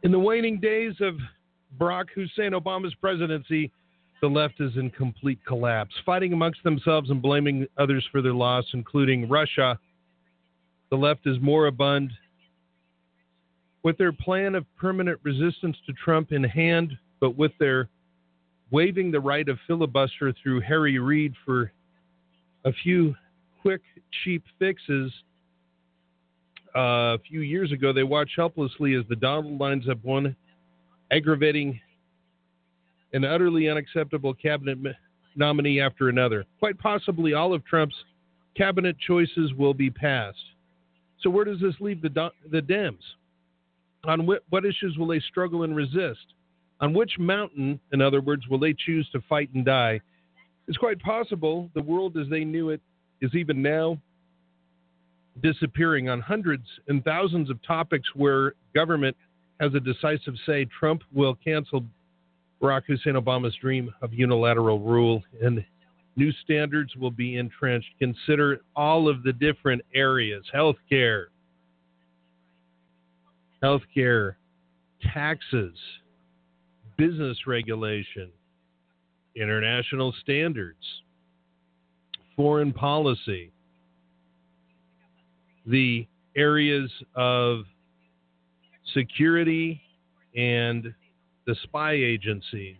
In the waning days of Barack Hussein Obama's presidency, the left is in complete collapse, fighting amongst themselves and blaming others for their loss, including Russia. The left is moribund. With their plan of permanent resistance to Trump in hand, but with their waiving the right of filibuster through Harry Reid for a few quick, cheap fixes, a few years ago, they watched helplessly as the Donald lines up one aggravating and utterly unacceptable cabinet nominee after another. Quite possibly all of Trump's cabinet choices will be passed. So where does this leave the Dems? On what issues will they struggle and resist? On which mountain, in other words, will they choose to fight and die? It's quite possible the world as they knew it is even now disappearing on hundreds and thousands of topics where government has a decisive say. Trump will cancel Barack Hussein Obama's dream of unilateral rule, and new standards will be entrenched. Consider all of the different areas: healthcare, taxes, business regulation, international standards, foreign policy, the areas of security and the spy agencies,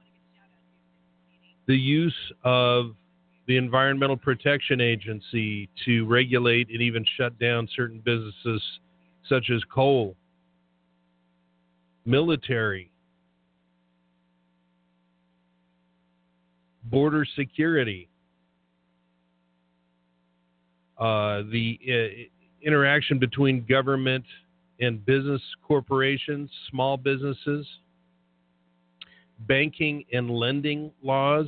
the use of the Environmental Protection Agency to regulate and even shut down certain businesses such as coal, military, border security, the interaction between government and business corporations, small businesses, banking and lending laws,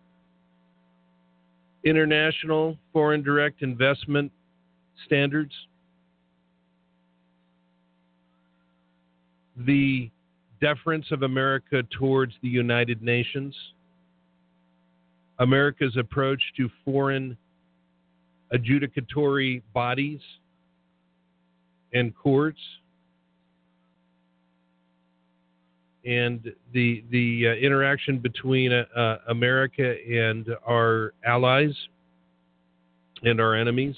international foreign direct investment standards, the deference of America towards the United Nations, America's approach to foreign adjudicatory bodies and courts, and the interaction between America and our allies and our enemies,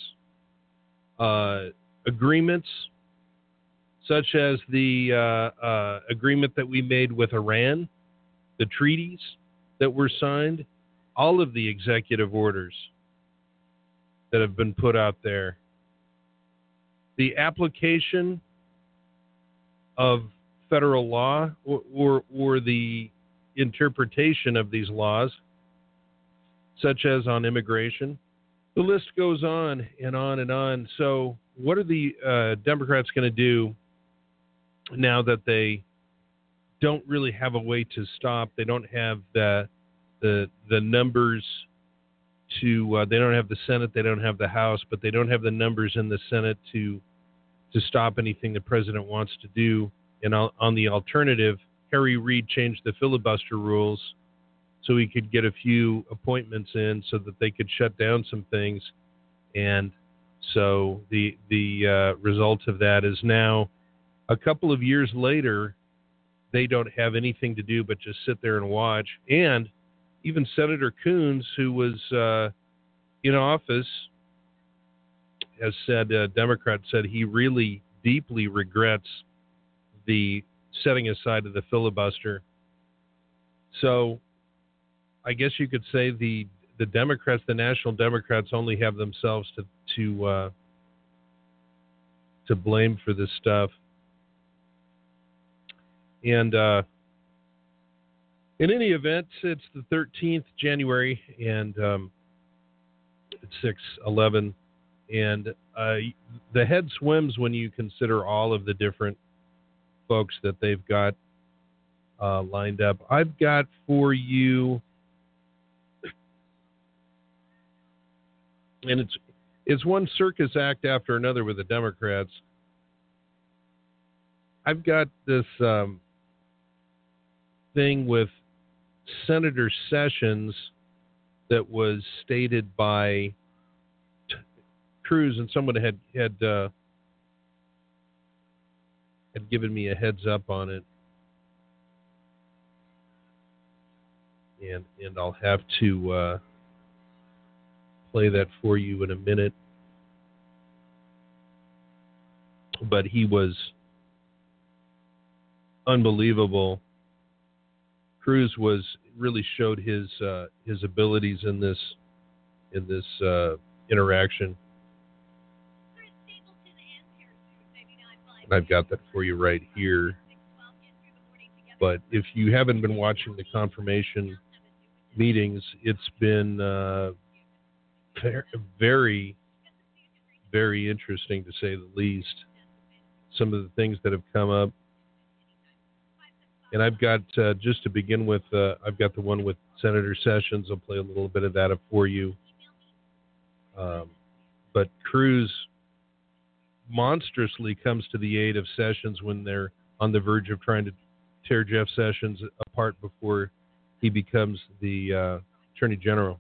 agreements such as the agreement that we made with Iran, the treaties that were signed, all of the executive orders that have been put out there, the application of federal law or the interpretation of these laws, such as on immigration. The list goes on and on and on. So what are the Democrats going to do now that they don't really have a way to stop? They don't have the numbers to, they don't have the Senate, they don't have the House, but they don't have the numbers in the Senate to stop anything the president wants to do. And on the alternative, Harry Reid changed the filibuster rules so he could get a few appointments in so that they could shut down some things. And so the result of that is now, a couple of years later, they don't have anything to do but just sit there and watch. And even Senator Coons, who was in office, has said, Democrat said he really deeply regrets the setting aside of the filibuster. So I guess you could say the Democrats, the National Democrats, only have themselves to blame for this stuff. And in any event, it's the 13th January, and it's 6/11, and the head swims when you consider all of the different folks that they've got lined up. I've got for you, and it's one circus act after another with the Democrats. I've got this thing with Senator Sessions that was stated by Cruz, and someone had had given me a heads up on it. And I'll have to play that for you in a minute. But he was unbelievable. Cruz really showed his abilities in this interaction. And I've got that for you right here. But if you haven't been watching the confirmation meetings, it's been very, very interesting, to say the least. Some of the things that have come up. And I've got, just to begin with, I've got the one with Senator Sessions. I'll play a little bit of that up for you. But Cruz monstrously comes to the aid of Sessions when they're on the verge of trying to tear Jeff Sessions apart before he becomes the Attorney General.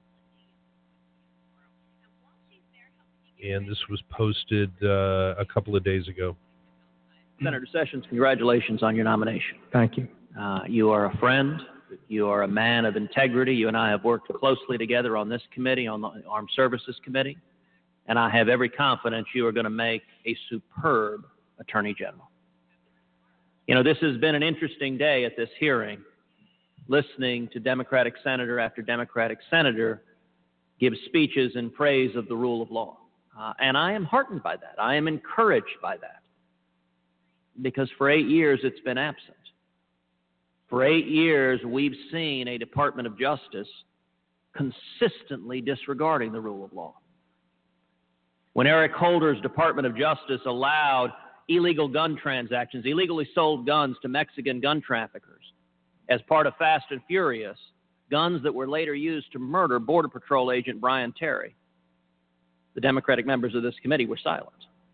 And this was posted a couple of days ago. Senator Sessions, congratulations on your nomination. Thank you. You are a friend. You are a man of integrity. You and I have worked closely together on this committee, on the Armed Services Committee, and I have every confidence you are going to make a superb Attorney General. You know, this has been an interesting day at this hearing, listening to Democratic senator after Democratic senator give speeches in praise of the rule of law. And I am heartened by that. I am encouraged by that. Because for 8 years it's been absent. For 8 years we've seen a Department of Justice consistently disregarding the rule of law. When Eric Holder's Department of Justice allowed illegal gun transactions, illegally sold guns to Mexican gun traffickers as part of Fast and Furious, guns that were later used to murder Border Patrol agent Brian Terry, the Democratic members of this committee were silent.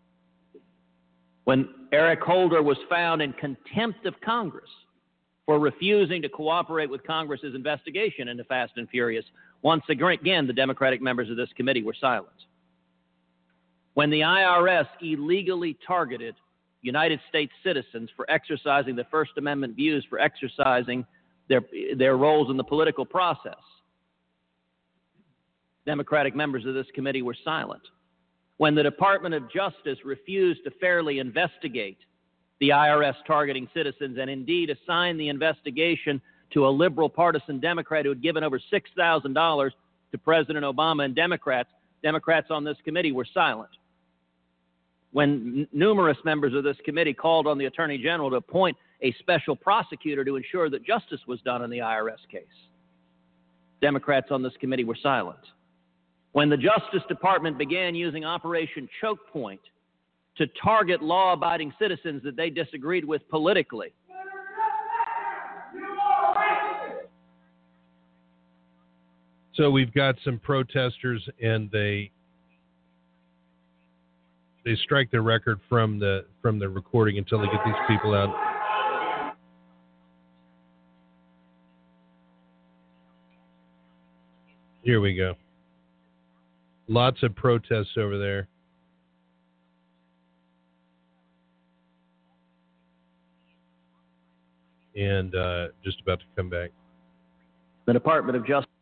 When Eric Holder was found in contempt of Congress for refusing to cooperate with Congress's investigation into Fast and Furious, once again, the Democratic members of this committee were silent. When the IRS illegally targeted United States citizens for exercising the First Amendment views, for exercising their roles in the political process, Democratic members of this committee were silent. When the Department of Justice refused to fairly investigate the IRS targeting citizens and indeed assign the investigation to a liberal partisan Democrat who had given over $6,000 to President Obama and Democrats on this committee were silent. When numerous members of this committee called on the Attorney General to appoint a special prosecutor to ensure that justice was done in the IRS case, Democrats on this committee were silent. When the Justice Department began using Operation Choke Point to target law-abiding citizens that they disagreed with politically, so we've got some protesters, and they strike the record from the recording until they get these people out. Here we go. Lots of protests over there. And just about to come back. the Department of Justice,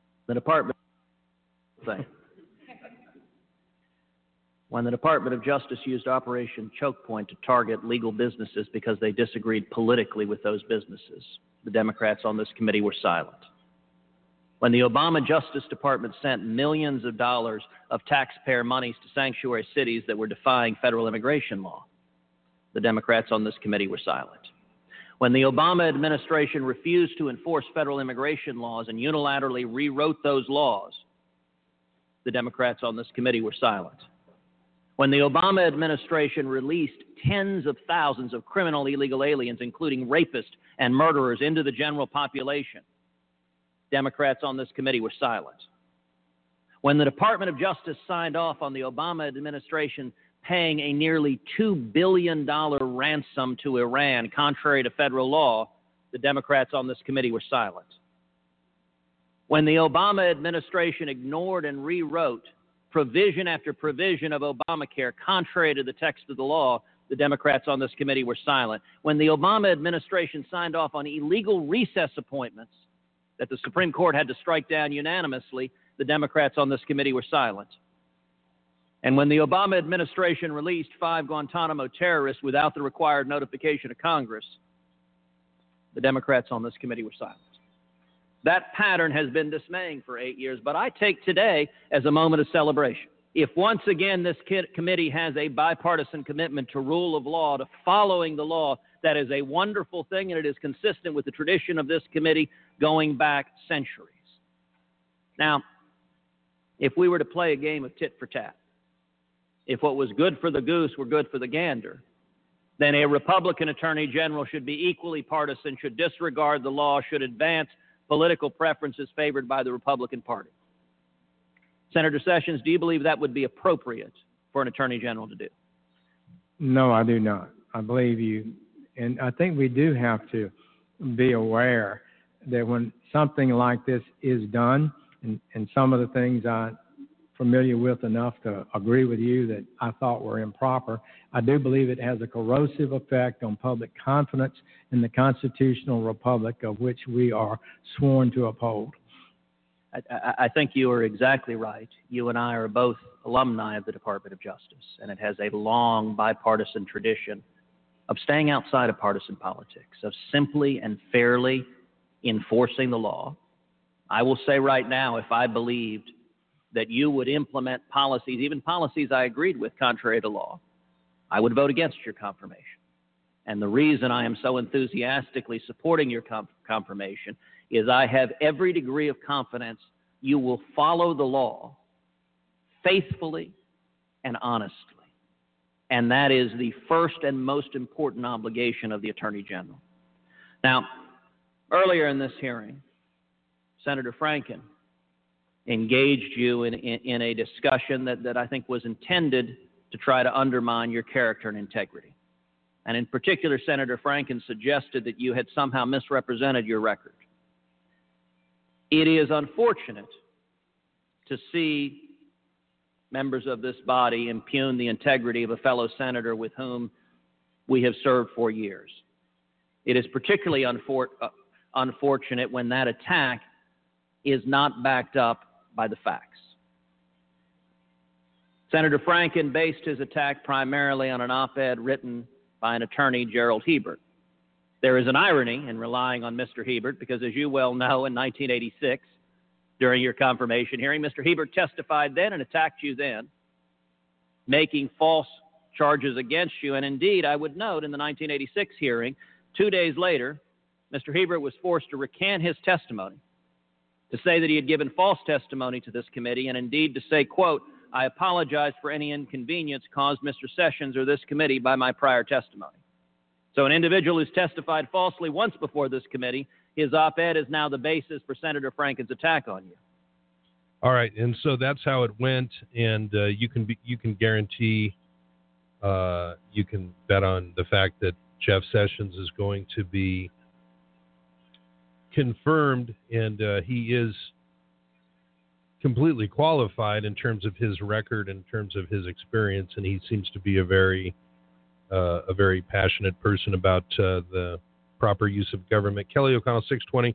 when the Department of Justice used Operation Choke Point to target legal businesses because they disagreed politically with those businesses, the Democrats on this committee were silent. When the Obama Justice Department sent millions of dollars of taxpayer monies to sanctuary cities that were defying federal immigration law, the Democrats on this committee were silent. When the Obama administration refused to enforce federal immigration laws and unilaterally rewrote those laws, the Democrats on this committee were silent. When the Obama administration released tens of thousands of criminal illegal aliens, including rapists and murderers, into the general population, Democrats on this committee were silent. When the Department of Justice signed off on the Obama administration paying a nearly $2 billion ransom to Iran, contrary to federal law, the Democrats on this committee were silent. When the Obama administration ignored and rewrote provision after provision of Obamacare, contrary to the text of the law, the Democrats on this committee were silent. When the Obama administration signed off on illegal recess appointments that the Supreme Court had to strike down unanimously, the Democrats on this committee were silent. And when the Obama administration released 5 Guantanamo terrorists without the required notification of Congress, the Democrats on this committee were silent. That pattern has been dismaying for 8 years, but I take today as a moment of celebration. If once again this committee has a bipartisan commitment to rule of law, to following the law, that is a wonderful thing, and it is consistent with the tradition of this committee going back centuries. Now, if we were to play a game of tit for tat, if what was good for the goose were good for the gander, then a Republican attorney general should be equally partisan, should disregard the law, should advance political preferences favored by the Republican Party. Senator Sessions, do you believe that would be appropriate for an attorney general to do? No, I do not. I believe you. And I think we do have to be aware that when something like this is done, and some of the things I'm familiar with enough to agree with you that I thought were improper, I do believe it has a corrosive effect on public confidence in the constitutional republic of which we are sworn to uphold. I think you are exactly right. You and I are both alumni of the Department of Justice, and it has a long bipartisan tradition of staying outside of partisan politics, of simply and fairly enforcing the law. I will say right now, if I believed that you would implement policies, even policies I agreed with contrary to law, I would vote against your confirmation. And the reason I am so enthusiastically supporting your confirmation is I have every degree of confidence you will follow the law faithfully and honestly. And that is the first and most important obligation of the Attorney General. Now, earlier in this hearing, Senator Franken engaged you in a discussion that I think was intended to try to undermine your character and integrity. And in particular, Senator Franken suggested that you had somehow misrepresented your record. It is unfortunate to see members of this body impugn the integrity of a fellow senator with whom we have served for years. It is particularly unfortunate when that attack is not backed up by the facts. Senator Franken based his attack primarily on an op-ed written by an attorney, Gerald Hebert. There is an irony in relying on Mr. Hebert because, as you well know, in 1986, during your confirmation hearing, Mr. Hebert testified then and attacked you then, making false charges against you. And indeed, I would note in the 1986 hearing, 2 days later, Mr. Hebert was forced to recant his testimony, to say that he had given false testimony to this committee, and indeed to say, quote, "I apologize for any inconvenience caused Mr. Sessions or this committee by my prior testimony." So an individual who's testified falsely once before this committee, his op-ed is now the basis for Senator Franken's attack on you. All right, and so that's how it went, and you can guarantee, you can bet on the fact that Jeff Sessions is going to be confirmed, and he is completely qualified in terms of his record, in terms of his experience, and he seems to be a very passionate person about the proper use of government. Kelly O'Connell, 620.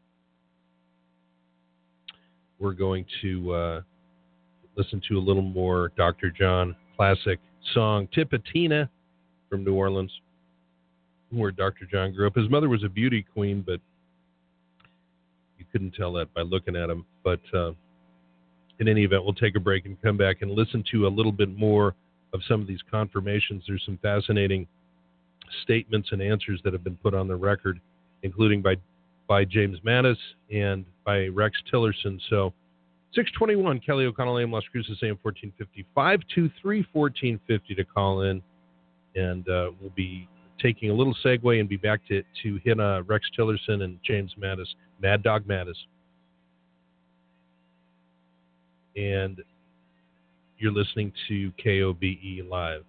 We're going to listen to a little more Dr. John classic song, Tipitina from New Orleans, where Dr. John grew up. His mother was a beauty queen, but you couldn't tell that by looking at him. But in any event, we'll take a break and come back and listen to a little bit more of some of these confirmations. There's some fascinating statements and answers that have been put on the record, including by James Mattis and by Rex Tillerson. So 621, Kelly O'Connell, AM Las Cruces, AM 1450, 523-1450 to call in. And we'll be taking a little segue and be back to hit Rex Tillerson and James Mattis, Mad Dog Mattis. And you're listening to KOBE Live.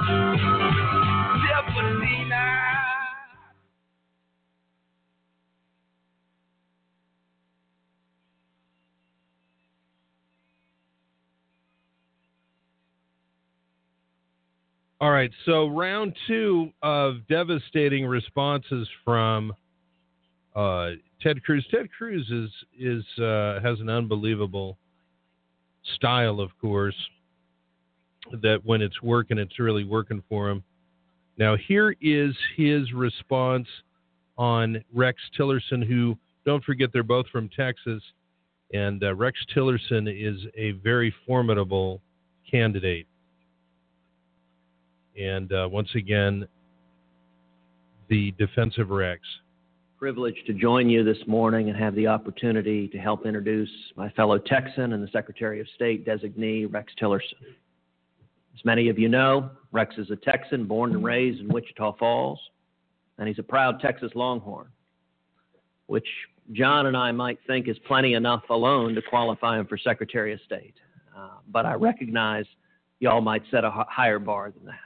All right, so round two of devastating responses from Ted Cruz. Ted Cruz has an unbelievable style, of course, that when it's working, it's really working for him. Now, here is his response on Rex Tillerson, who, don't forget, they're both from Texas, and Rex Tillerson is a very formidable candidate. And once again, the defensive Rex. Privileged to join you this morning and have the opportunity to help introduce my fellow Texan and the Secretary of State designee, Rex Tillerson. As many of you know, Rex is a Texan born and raised in Wichita Falls, and he's a proud Texas Longhorn, which John and I might think is plenty enough alone to qualify him for Secretary of State. But I recognize y'all might set a higher bar than that.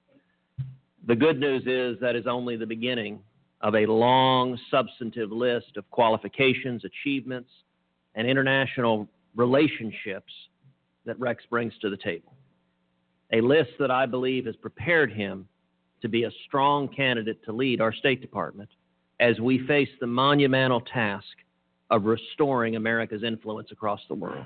The good news is that is only the beginning of a long, substantive list of qualifications, achievements, and international relationships that Rex brings to the table. A list that I believe has prepared him to be a strong candidate to lead our State Department as we face the monumental task of restoring America's influence across the world.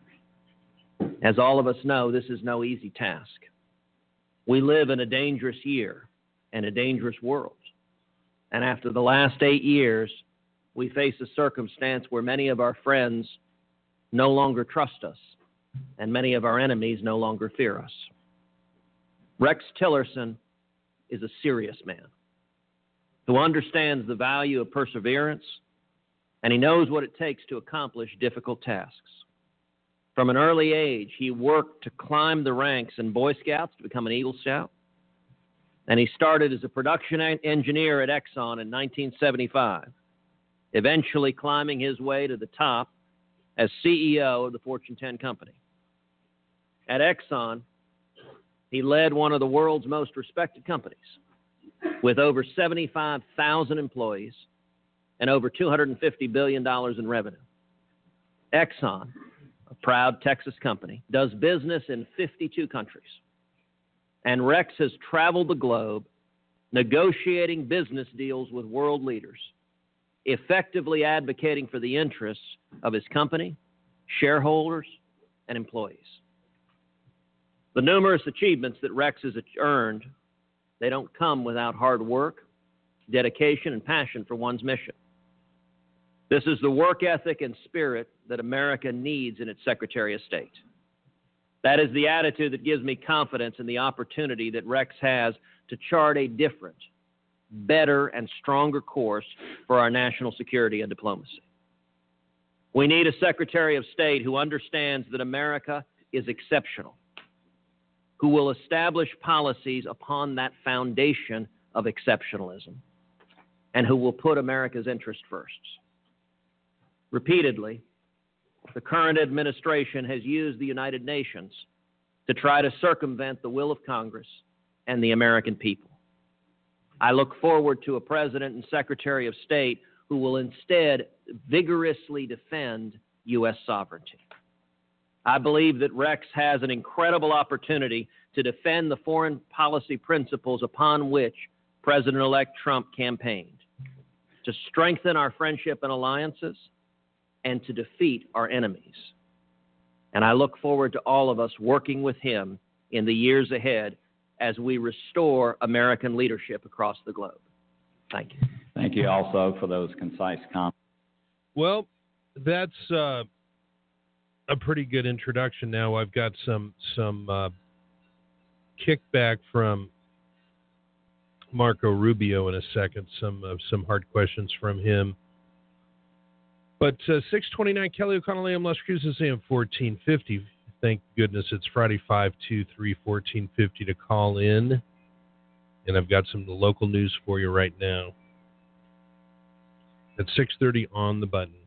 As all of us know, this is no easy task. We live in a dangerous year and a dangerous world. And after the last 8 years, we face a circumstance where many of our friends no longer trust us, and many of our enemies no longer fear us. Rex Tillerson is a serious man who understands the value of perseverance, and he knows what it takes to accomplish difficult tasks. From an early age, he worked to climb the ranks in Boy Scouts to become an Eagle Scout, and he started as a production engineer at Exxon in 1975, eventually climbing his way to the top as CEO of the Fortune 10 company. At Exxon, he led one of the world's most respected companies with over 75,000 employees and over $250 billion in revenue. Exxon, a proud Texas company, does business in 52 countries. And Rex has traveled the globe negotiating business deals with world leaders, effectively advocating for the interests of his company, shareholders, and employees. The numerous achievements that Rex has earned, they don't come without hard work, dedication, and passion for one's mission. This is the work ethic and spirit that America needs in its Secretary of State. That is the attitude that gives me confidence in the opportunity that Rex has to chart a different, better, and stronger course for our national security and diplomacy. We need a Secretary of State who understands that America is exceptional, who will establish policies upon that foundation of exceptionalism, and who will put America's interest first. Repeatedly, the current administration has used the United Nations to try to circumvent the will of Congress and the American people. I look forward to a President and Secretary of State who will instead vigorously defend U.S. sovereignty. I believe that Rex has an incredible opportunity to defend the foreign policy principles upon which President-elect Trump campaigned, to strengthen our friendship and alliances, and to defeat our enemies. And I look forward to all of us working with him in the years ahead as we restore American leadership across the globe. Thank you. Thank you also for those concise comments. Well, that's a pretty good introduction. Now I've got some kickback from Marco Rubio in a second, some hard questions from him. But 629 Kelly O'Connell AM Las Cruces AM 1450. Thank goodness it's Friday, 523-1450 to call in. And I've got some local news for you right now. At 6:30 on the button.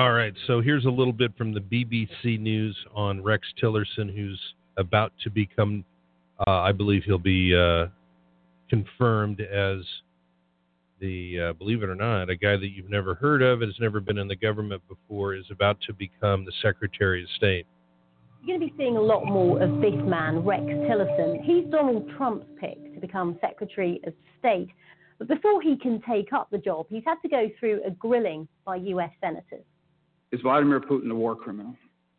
All right, so here's a little bit from the BBC News on Rex Tillerson, who's about to become, I believe he'll be confirmed as the, believe it or not, a guy that you've never heard of, has never been in the government before, is about to become the Secretary of State. You're going to be seeing a lot more of this man, Rex Tillerson. He's Donald Trump's pick to become Secretary of State. But before he can take up the job, he's had to go through a grilling by U.S. senators. Is Vladimir Putin a war criminal?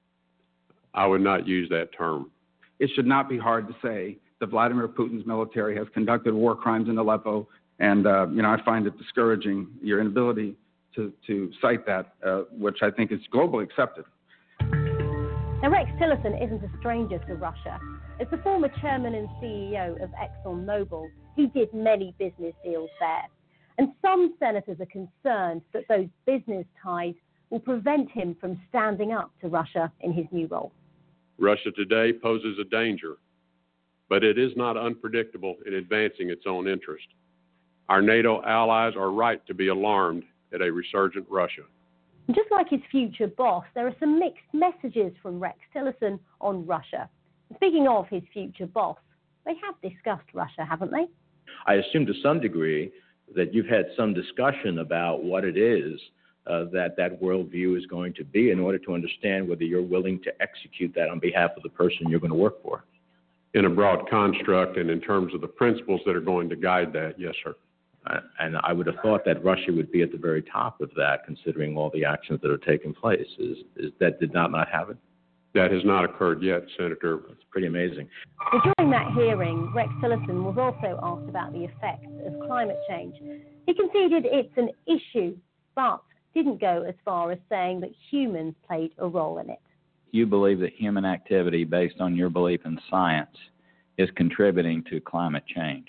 I would not use that term. It should not be hard to say that Vladimir Putin's military has conducted war crimes in Aleppo, and I find it discouraging, your inability to cite that, which I think is globally accepted. Now, Rex Tillerson isn't a stranger to Russia. As the former chairman and CEO of ExxonMobil, he did many business deals there. And some senators are concerned that those business ties will prevent him from standing up to Russia in his new role. Russia today poses a danger, but it is not unpredictable in advancing its own interest. Our NATO allies are right to be alarmed at a resurgent Russia. And just like his future boss, there are some mixed messages from Rex Tillerson on Russia. And speaking of his future boss, they have discussed Russia, haven't they? I assume to some degree that you've had some discussion about what it is that worldview is going to be in order to understand whether you're willing to execute that on behalf of the person you're going to work for. In a broad construct and in terms of the principles that are going to guide that, yes, sir. And I would have thought that Russia would be at the very top of that, considering all the actions that are taking place. Is that did not happen? That has not occurred yet, Senator. It's pretty amazing. Well, during that hearing, Rex Tillerson was also asked about the effects of climate change. He conceded it's an issue, but didn't go as far as saying that humans played a role in it. You believe that human activity, based on your belief in science, is contributing to climate change?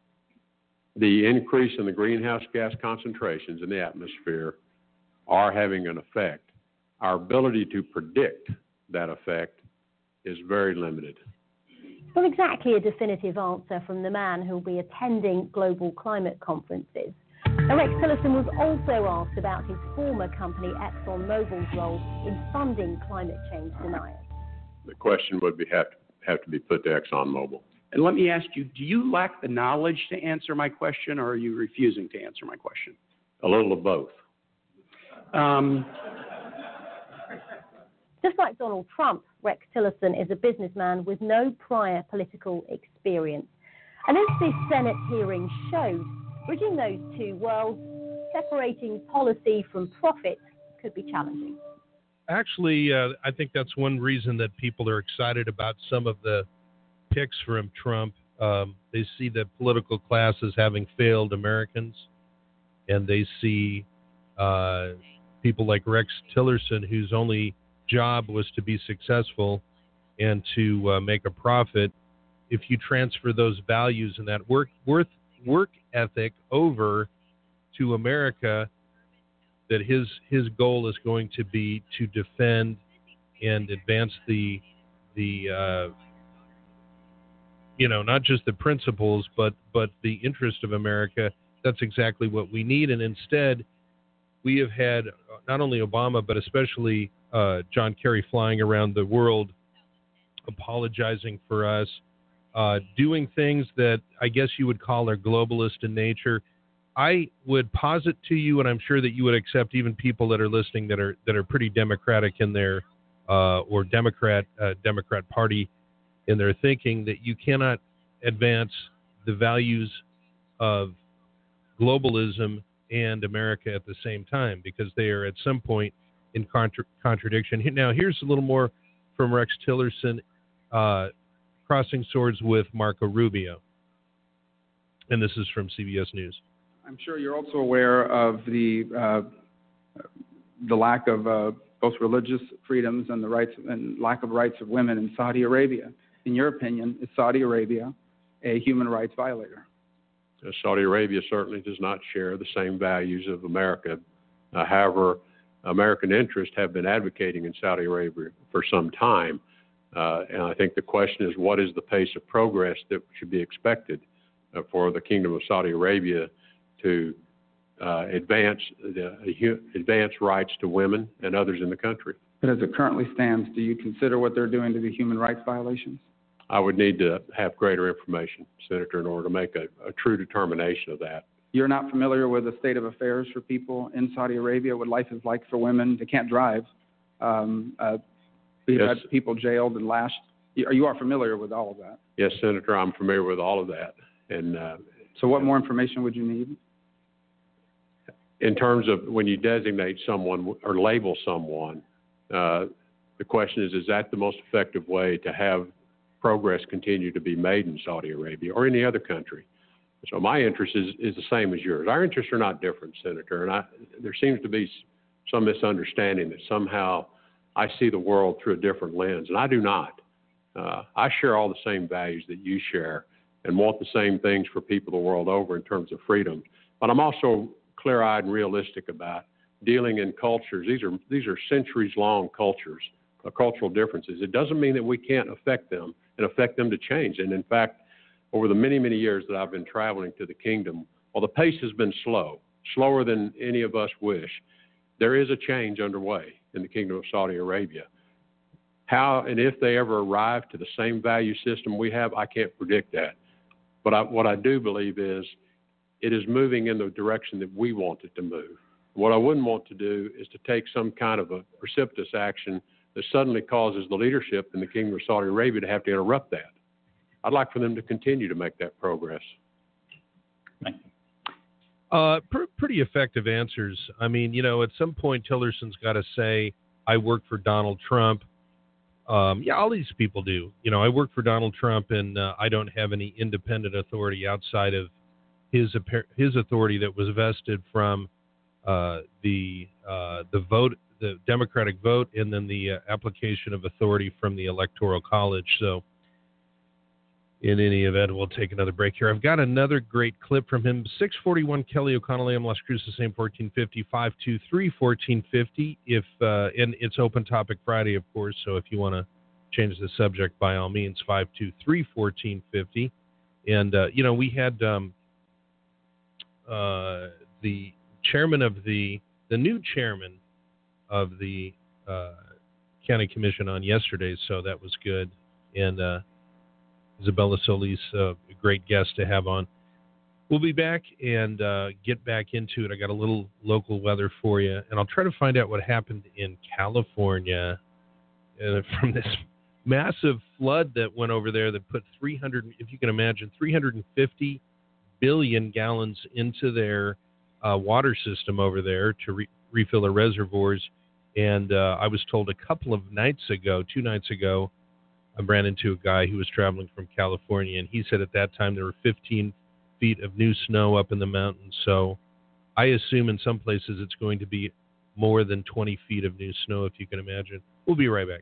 The increase in the greenhouse gas concentrations in the atmosphere are having an effect. Our ability to predict that effect is very limited. Not exactly a definitive answer from the man who will be attending global climate conferences. Now, Rex Tillerson was also asked about his former company ExxonMobil's role in funding climate change deniers. The question would have to be put to ExxonMobil. And let me ask you, do you lack the knowledge to answer my question, or are you refusing to answer my question? A little of both. Just like Donald Trump, Rex Tillerson is a businessman with no prior political experience. And as this Senate hearing showed, bridging those two worlds, separating policy from profit, could be challenging. Actually, I think that's one reason that people are excited about some of the picks from Trump. They see the political class as having failed Americans, and they see people like Rex Tillerson, whose only job was to be successful and to make a profit. If you transfer those values and that work ethic over to America, that his goal is going to be to defend and advance the not just the principles, but the interest of America. That's exactly what we need. And instead, we have had not only Obama, but especially John Kerry flying around the world, apologizing for us, doing things that I guess you would call are globalist in nature. I would posit to you, and I'm sure that you would accept even people that are listening that are pretty democratic in their or Democrat Party in their thinking, that you cannot advance the values of globalism and America at the same time, because they are at some point in contradiction. Now, here's a little more from Rex Tillerson crossing swords with Marco Rubio. And this is from CBS News. I'm sure you're also aware of the lack of both religious freedoms and the rights and lack of rights of women in Saudi Arabia. In your opinion, is Saudi Arabia a human rights violator? Saudi Arabia certainly does not share the same values of America. However, American interests have been advocating in Saudi Arabia for some time. And I think the question is, what is the pace of progress that should be expected for the Kingdom of Saudi Arabia to advance rights to women and others in the country. But as it currently stands, do you consider what they're doing to be human rights violations? I would need to have greater information, Senator, in order to make a true determination of that. You're not familiar with the state of affairs for people in Saudi Arabia, what life is like for women? They can't drive. We've had people jailed and lashed. You are familiar with all of that? Yes, Senator, I'm familiar with all of that. And so what more information would you need? In terms of when you designate someone or label someone, the question is that the most effective way to have progress continue to be made in Saudi Arabia or any other country? So my interest is the same as yours. Our interests are not different, Senator, and there seems to be some misunderstanding that somehow I see the world through a different lens, and I do not. I share all the same values that you share and want the same things for people the world over in terms of freedom. But I'm also clear-eyed and realistic about dealing in cultures. These are centuries-long cultures, cultural differences. It doesn't mean that we can't affect them and affect them to change. And in fact, over the many, many years that I've been traveling to the kingdom, while the pace has been slower than any of us wish, there is a change underway in the Kingdom of Saudi Arabia. How and if they ever arrive to the same value system we have, I can't predict that. But what I do believe is it is moving in the direction that we want it to move. What I wouldn't want to do is to take some kind of a precipitous action that suddenly causes the leadership in the Kingdom of Saudi Arabia to have to interrupt that. I'd like for them to continue to make that progress. Thank you. Pretty effective answers. I mean, at some point, Tillerson's got to say, I work for Donald Trump. All these people do. I work for Donald Trump, and I don't have any independent authority outside of his authority that was vested from the vote, the Democratic vote, and then the application of authority from the Electoral College. So, in any event, we'll take another break here. I've got another great clip from him. 641 Kelly O'Connell, AM Las Cruces, same 1450, 523-1450. And it's Open Topic Friday, of course, so if you want to change the subject, by all means, 523-1450. And, we had the chairman of the new chairman of the County Commission on yesterday, so that was good. And Isabella Solis, a great guest to have on. We'll be back and get back into it. I got a little local weather for you, and I'll try to find out what happened in California from this massive flood that went over there that put 350 billion gallons into their water system over there to refill their reservoirs. And I was told 2 nights ago, I ran into a guy who was traveling from California, and he said at that time there were 15 feet of new snow up in the mountains. So I assume in some places it's going to be more than 20 feet of new snow, if you can imagine. We'll be right back.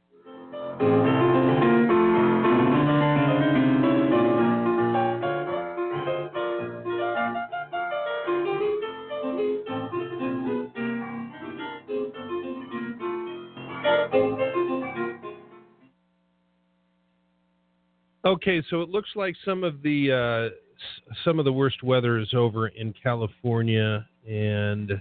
Okay, so it looks like some of the worst weather is over in California, and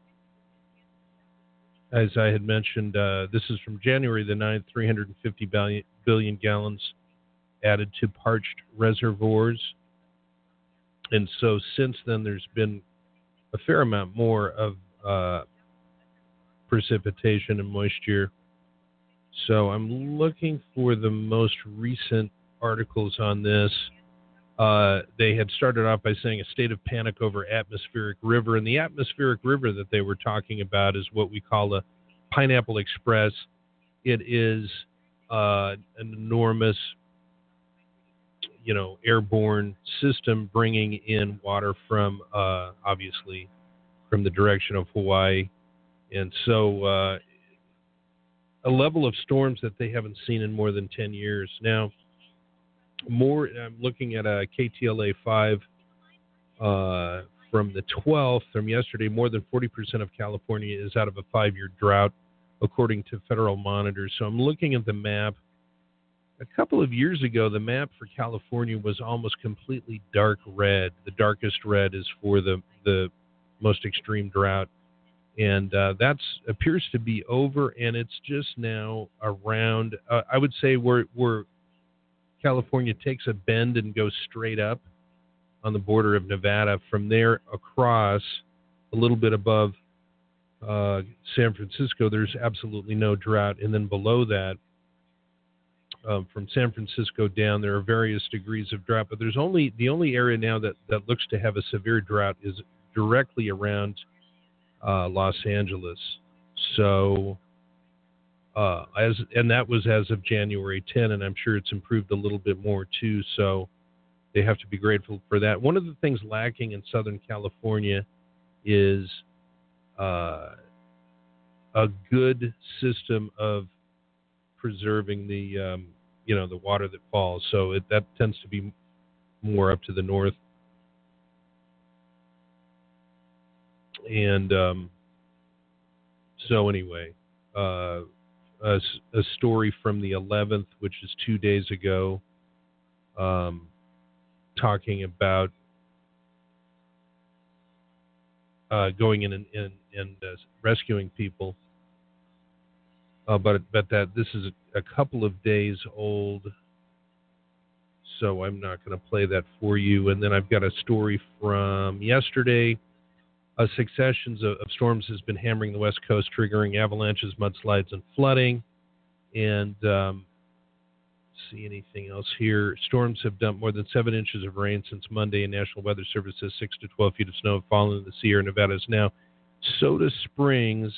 as I had mentioned, this is from January the 9th, 350 billion gallons added to parched reservoirs. And so since then, there's been a fair amount more of precipitation and moisture. So I'm looking for the most recent articles on this. They had started off by saying a state of panic over atmospheric river, and the atmospheric river that they were talking about is what we call a Pineapple Express. It is an enormous, airborne system bringing in water from, obviously, from the direction of Hawaii, and so a level of storms that they haven't seen in more than 10 years. Now, I'm looking at a KTLA-5 from the 12th, from yesterday. More than 40% of California is out of a 5-year drought, according to federal monitors. So I'm looking at the map. A couple of years ago, the map for California was almost completely dark red. The darkest red is for the most extreme drought. And that appears to be over, and it's just now around, I would say, where California takes a bend and goes straight up on the border of Nevada. From there across, a little bit above San Francisco, there's absolutely no drought. And then below that, from San Francisco down, there are various degrees of drought. But the only area now that looks to have a severe drought is directly around Los Angeles. So, and that was as of January 10, and I'm sure it's improved a little bit more too. So they have to be grateful for that. One of the things lacking in Southern California is a good system of preserving the the water that falls. So that tends to be more up to the north. And so anyway, a story from the 11th, which is 2 days ago, talking about going in and rescuing people. But that this is a couple of days old, so I'm not going to play that for you. And then I've got a story from yesterday. Successions of storms has been hammering the West Coast, triggering avalanches, mudslides, and flooding. And see anything else here? Storms have dumped more than 7 inches of rain since Monday, and National Weather Service says 6 to 12 feet of snow have fallen in the Sierra Nevadas. Now, Soda Springs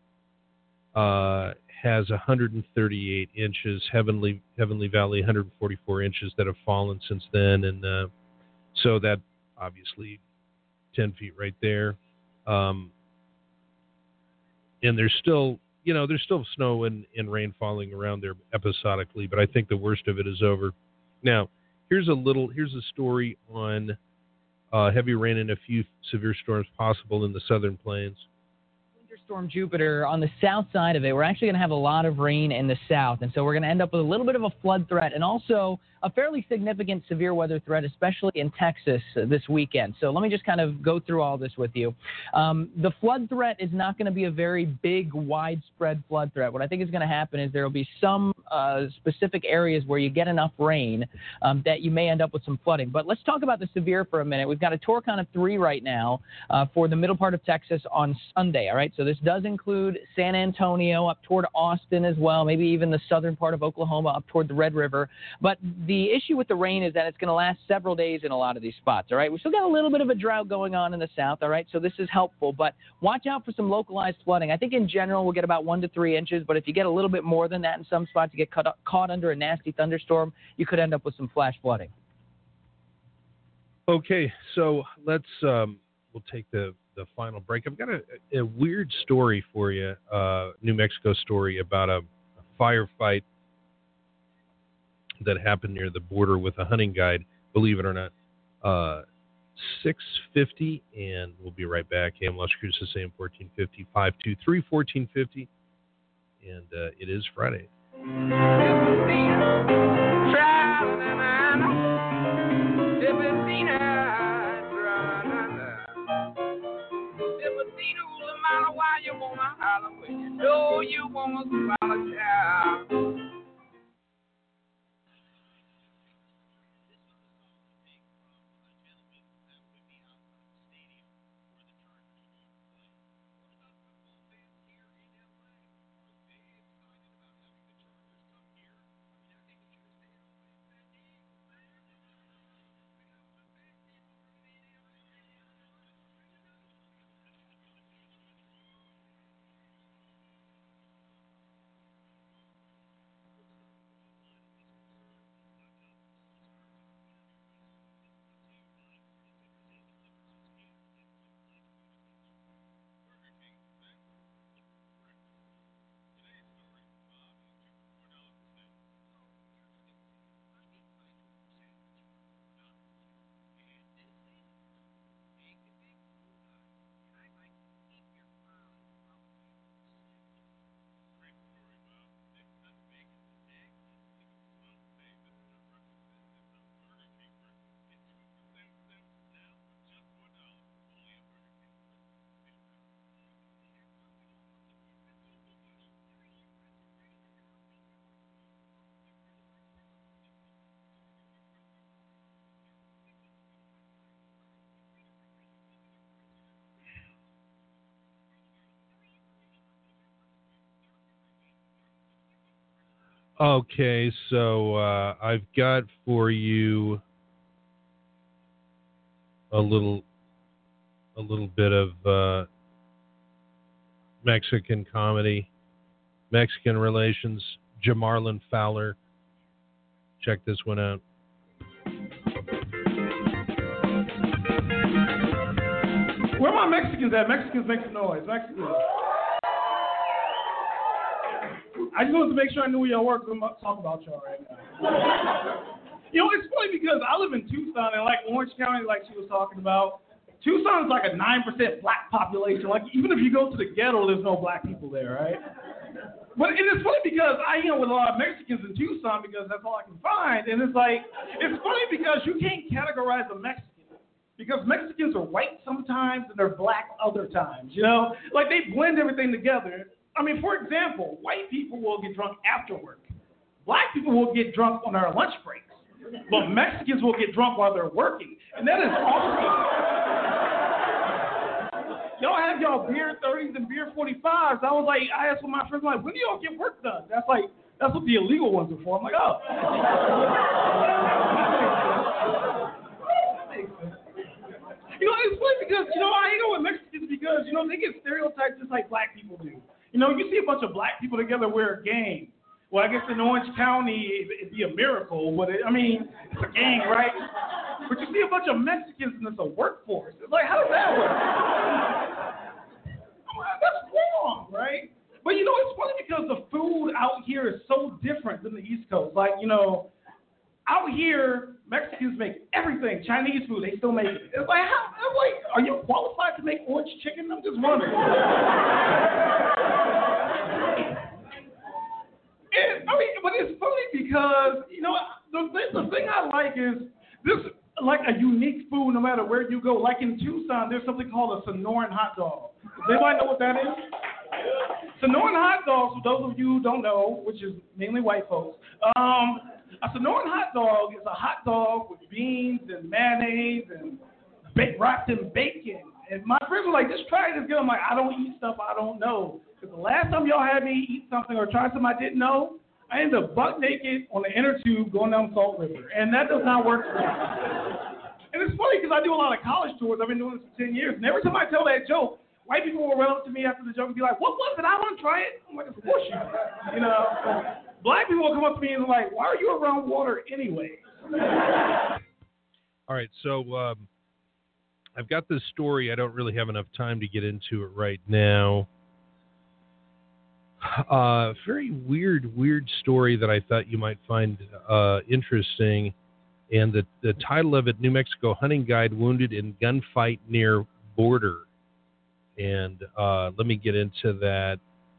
has 138 inches. Heavenly Valley, 144 inches that have fallen since then, and so that obviously 10 feet right there. And there's still snow and rain falling around there episodically, but I think the worst of it is over. Now, here's a story on heavy rain and a few severe storms possible in the southern plains. Winter Storm Jupiter on the south side of it. We're actually going to have a lot of rain in the south, and so we're going to end up with a little bit of a flood threat and also a fairly significant severe weather threat, especially in Texas this weekend. So let me just kind of go through all this with you. The flood threat is not going to be a very big, widespread flood threat. What I think is going to happen is there will be some specific areas where you get enough rain that you may end up with some flooding. But let's talk about the severe for a minute. We've got a Torcon of 3 right now for the middle part of Texas on Sunday. All right, so this does include San Antonio up toward Austin as well, maybe even the southern part of Oklahoma up toward the Red River. But the issue with the rain is that it's going to last several days in a lot of these spots, all right? We've still got a little bit of a drought going on in the south, all right? So this is helpful, but watch out for some localized flooding. I think in general we'll get about 1 to 3 inches, but if you get a little bit more than that in some spots, you get caught under a nasty thunderstorm, you could end up with some flash flooding. Okay, so let's we'll take the final break. I've got a weird story for you, New Mexico story about a firefight that happened near the border with a hunting guide, believe it or not. 6:50, and we'll be right back. AM Las Cruces, AM 1450, 523-1450, and it is Friday. Okay, so I've got for you a little bit of Mexican comedy, Mexican relations. Jamarlin Fowler. Check this one out. Where are my Mexicans at? Mexicans make some noise. Mexicans. I just wanted to make sure I knew where y'all were because I'm about to talk about y'all right now. You know, it's funny because I live in Tucson and like Orange County, like she was talking about, Tucson is like a 9% black population. Like even if you go to the ghetto, there's no black people there, right? But it's funny because I hang out with a lot of Mexicans in Tucson because that's all I can find. And it's like, it's funny because you can't categorize a Mexican because Mexicans are white sometimes and they're black other times, you know? Like they blend everything together. I mean, for example, white people will get drunk after work. Black people will get drunk on their lunch breaks. But Mexicans will get drunk while they're working. And that is awesome. Y'all have y'all beer 30s and beer 45s. I was like, I asked one of my friends, like, when do y'all get work done? That's what the illegal ones are for. I'm like, oh. You know, it's funny because, you know, I hang out with Mexicans because, you know, they get stereotyped just like black people do. You know, you see a bunch of black people together wear a gang. Well, I guess in Orange County, it'd be a miracle, but it's a gang, right? But you see a bunch of Mexicans and it's a workforce. It's like, how does that work? That's wrong, right? But, you know, it's funny because the food out here is so different than the East Coast. Like, you know, out here, Mexicans make everything. Chinese food, they still make it. It's like, are you qualified to make orange chicken? I'm just wondering. But it's funny because, you know, the thing I like is this, like a unique food no matter where you go. Like in Tucson, there's something called a Sonoran hot dog. Does anybody know what that is? Sonoran hot dogs, for those of you who don't know, which is mainly white folks, a Sonoran hot dog is a hot dog with beans and mayonnaise and wrapped in bacon. And my friends were like, just try this. I'm like, I don't eat stuff I don't know. Because the last time y'all had me eat something or try something I didn't know, I ended up butt naked on the inner tube going down Salt River. And that does not work for me. And it's funny because I do a lot of college tours. I've been doing this for 10 years. And every time I tell that joke, white people will run up to me after the joke and be like, what was it? I want to try it. I'm like, of course you do. You know? Black people will come up to me and be like, why are you around water anyway? All right, so I've got this story. I don't really have enough time to get into it right now. Very weird story that I thought you might find interesting. And the title of it, New Mexico hunting guide wounded in gunfight near border. And let me get into that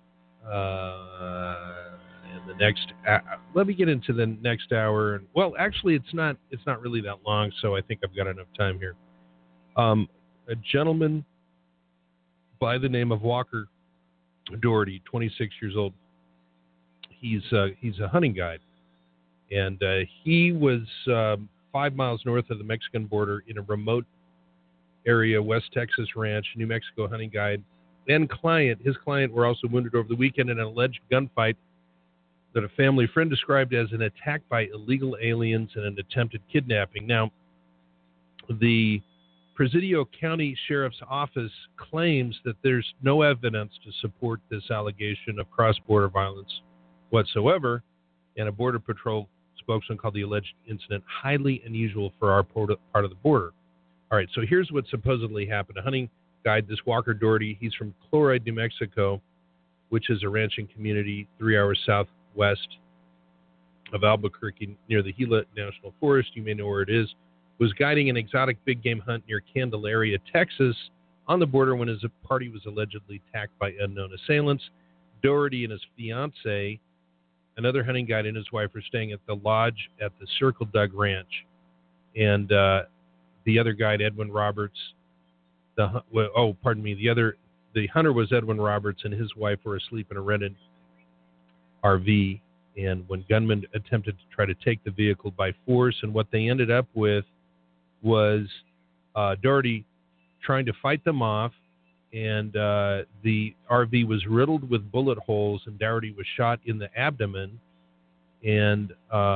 in the next. Let me get into the next hour. Well, actually, it's not really that long, so I think I've got enough time here. A gentleman by the name of Walker Doherty, 26 years old. He's a hunting guide, and he was 5 miles north of the Mexican border in a remote area, West Texas ranch. New Mexico hunting guide and his client were also wounded over the weekend in an alleged gunfight that a family friend described as an attack by illegal aliens and an attempted kidnapping. Now, the Presidio County Sheriff's Office claims that there's no evidence to support this allegation of cross-border violence whatsoever, and a Border Patrol spokesman called the alleged incident highly unusual for our part of the border. All right, so here's what supposedly happened. A hunting guide, this Walker Doherty, he's from Chloride, New Mexico, which is a ranching community 3 hours southwest of Albuquerque near the Gila National Forest. You may know where it is. Was guiding an exotic big game hunt near Candelaria, Texas, on the border when his party was allegedly attacked by unknown assailants. Doherty and his fiancée, another hunting guide, and his wife were staying at the lodge at the Circle Dug Ranch. And the other guide, Edwin Roberts, the hunter was Edwin Roberts, and his wife were asleep in a rented RV. And when gunmen attempted to try to take the vehicle by force, and what they ended up with was Doherty trying to fight them off, and the RV was riddled with bullet holes, and Doherty was shot in the abdomen and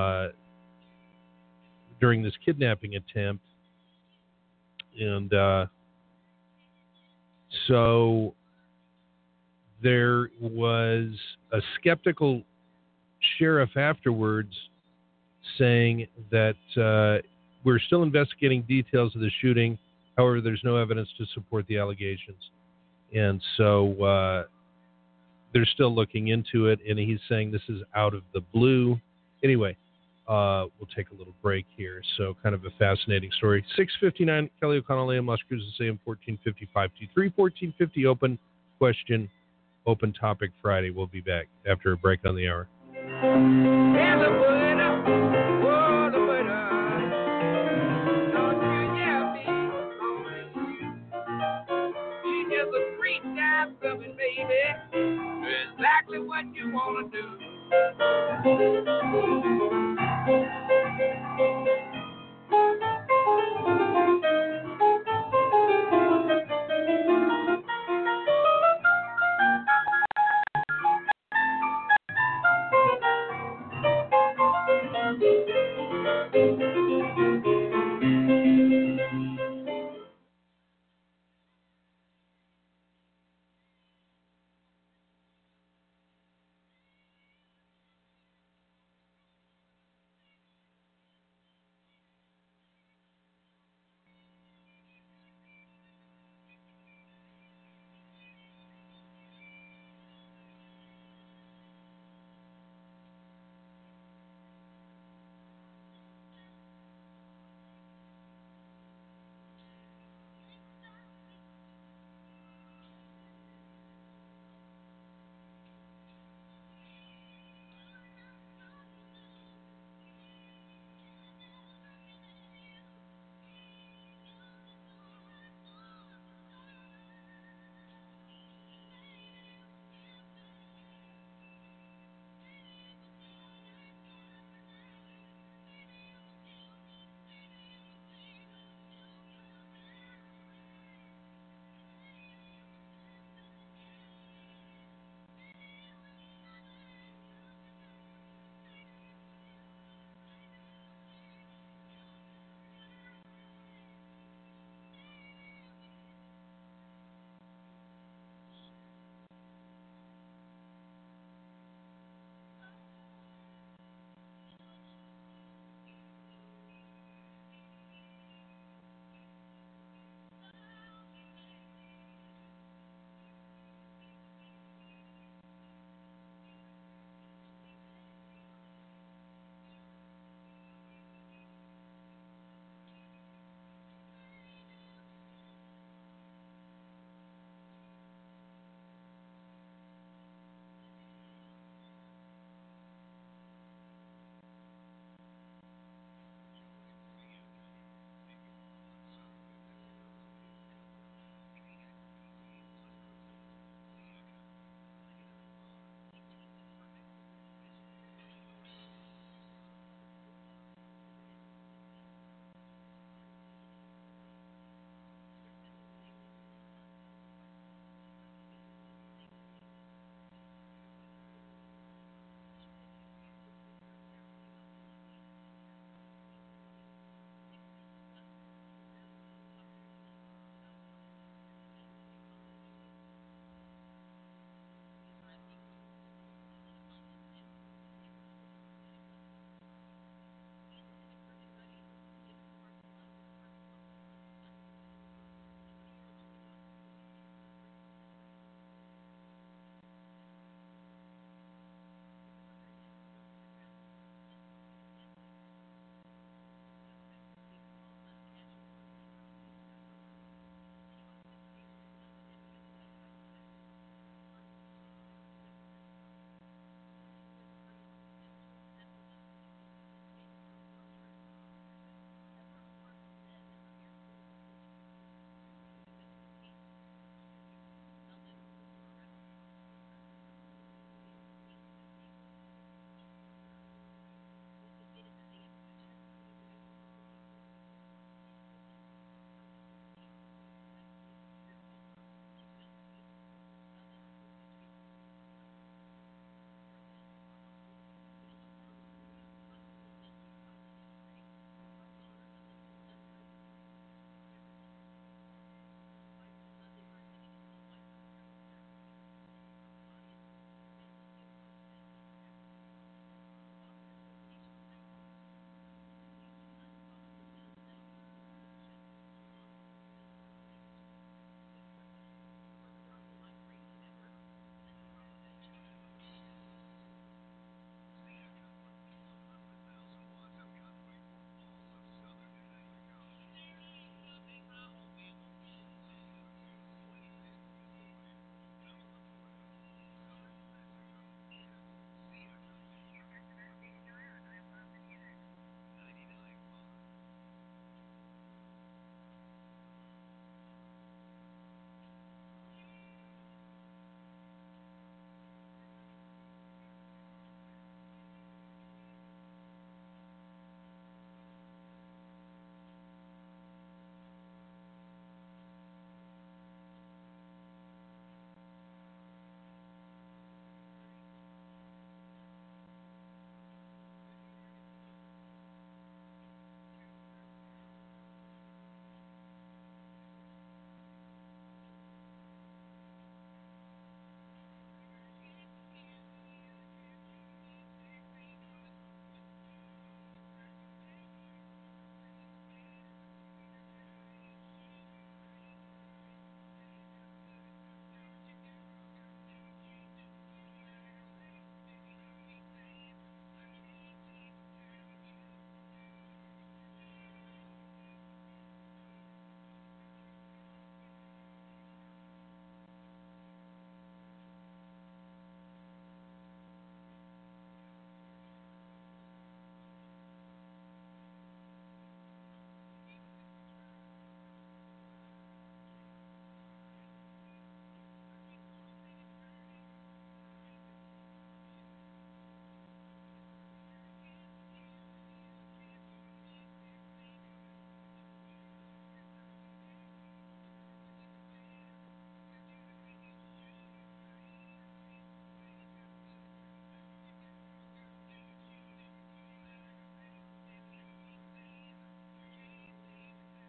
during this kidnapping attempt. And so there was a skeptical sheriff afterwards saying that we're still investigating details of the shooting. However, there's no evidence to support the allegations. And so they're still looking into it, and he's saying this is out of the blue. Anyway, we'll take a little break here. So kind of a fascinating story. 6:59, Kelly O'Connell, AM Las Cruces, AM 1450, 523, 1450, open question, open topic Friday. We'll be back after a break on the hour. Exactly what you want to do.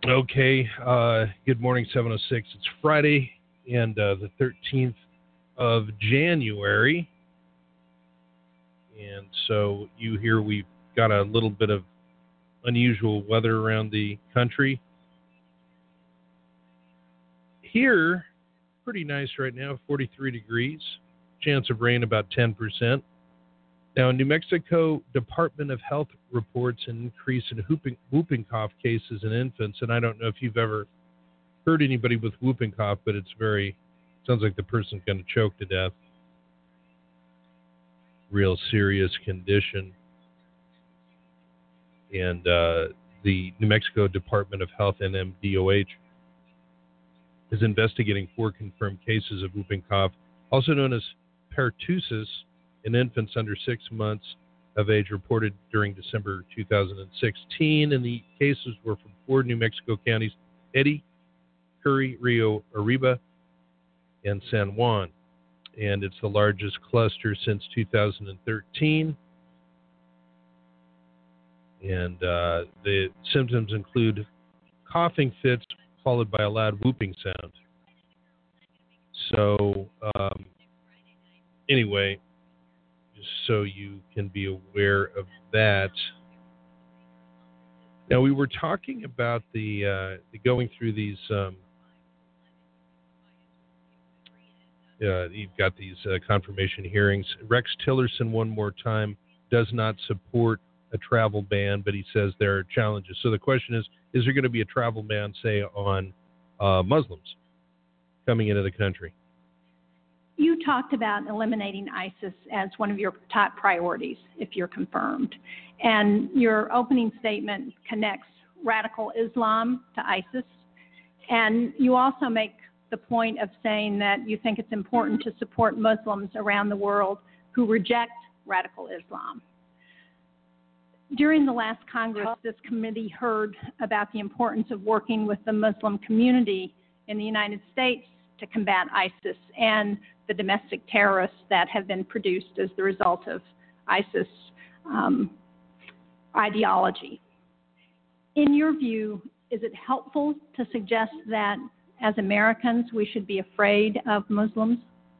Okay, good morning, 706. It's Friday, and the 13th of January. And so you hear we've got a little bit of unusual weather around the country. Here, pretty nice right now, 43 degrees. Chance of rain about 10%. Now, New Mexico Department of Health reports an increase in whooping cough cases in infants. And I don't know if you've ever heard anybody with whooping cough, but sounds like the person's going to choke to death. Real serious condition. And the New Mexico Department of Health, NMDOH, is investigating 4 confirmed cases of whooping cough, also known as pertussis, in infants under 6 months of age, reported during December 2016. And the cases were from 4 New Mexico counties: Eddy, Curry, Rio Arriba, and San Juan. And it's the largest cluster since 2013. And the symptoms include coughing fits followed by a loud whooping sound. So, anyway, just so you can be aware of that. Now, we were talking about the going through these. You've got these confirmation hearings. Rex Tillerson, one more time, does not support a travel ban, but he says there are challenges. So the question is there going to be a travel ban, say, on Muslims coming into the country? You talked about eliminating ISIS as one of your top priorities if you're confirmed. And your opening statement connects radical Islam to ISIS. And you also make the point of saying that you think it's important to support Muslims around the world who reject radical Islam. During the last Congress, this committee heard about the importance of working with the Muslim community in the United States to combat ISIS and the domestic terrorists that have been produced as the result of ISIS ideology. In your view, is it helpful to suggest that as Americans we should be afraid of Muslims?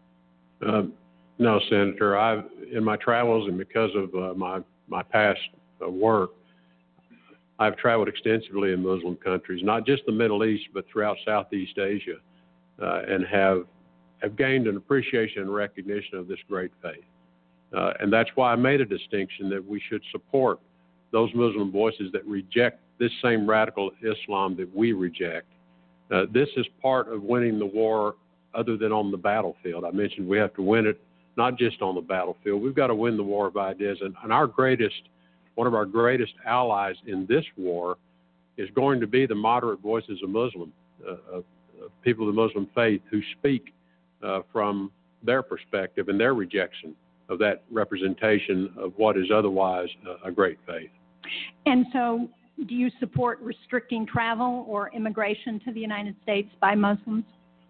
No, Senator. In my travels and because of my past work, I've traveled extensively in Muslim countries, not just the Middle East, but throughout Southeast Asia, and have gained an appreciation and recognition of this great faith. And that's why I made a distinction that we should support those Muslim voices that reject this same radical Islam that we reject. This is part of winning the war other than on the battlefield. I mentioned we have to win it not just on the battlefield. We've got to win the war of ideas. And one of our greatest allies in this war is going to be the moderate voices of Muslim, people of the Muslim faith who speak from their perspective and their rejection of that representation of what is otherwise a great faith. And so do you support restricting travel or immigration to the United States by Muslims?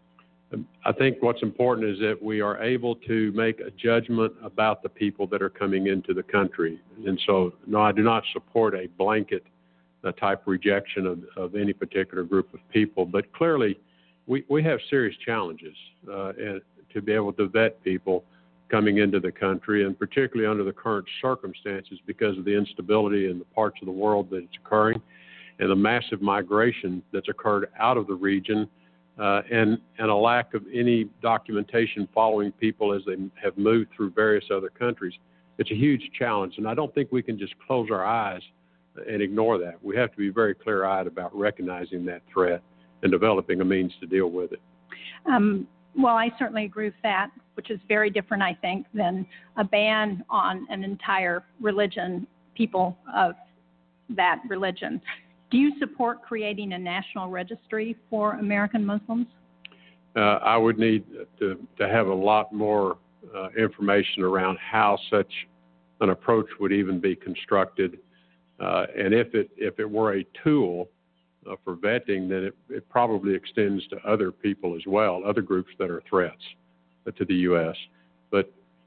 I think what's important is that we are able to make a judgment about the people that are coming into the country. And so, no, I do not support a blanket type rejection of any particular group of people. But clearly, we have serious challenges and to be able to vet people coming into the country, and particularly under the current circumstances because of the instability in the parts of the world that it's occurring and the massive migration that's occurred out of the region. And a lack of any documentation following people as they have moved through various other countries. It's a huge challenge, and I don't think we can just close our eyes and ignore that. We have to be very clear-eyed about recognizing that threat and developing a means to deal with it. Well, I certainly agree with that, which is very different, I think, than a ban on an entire religion, people of that religion. Do you support creating a national registry for American Muslims? I would need to have a lot more information around how such an approach would even be constructed. And if it were a tool for vetting, then it probably extends to other people as well, other groups that are threats to the U.S. But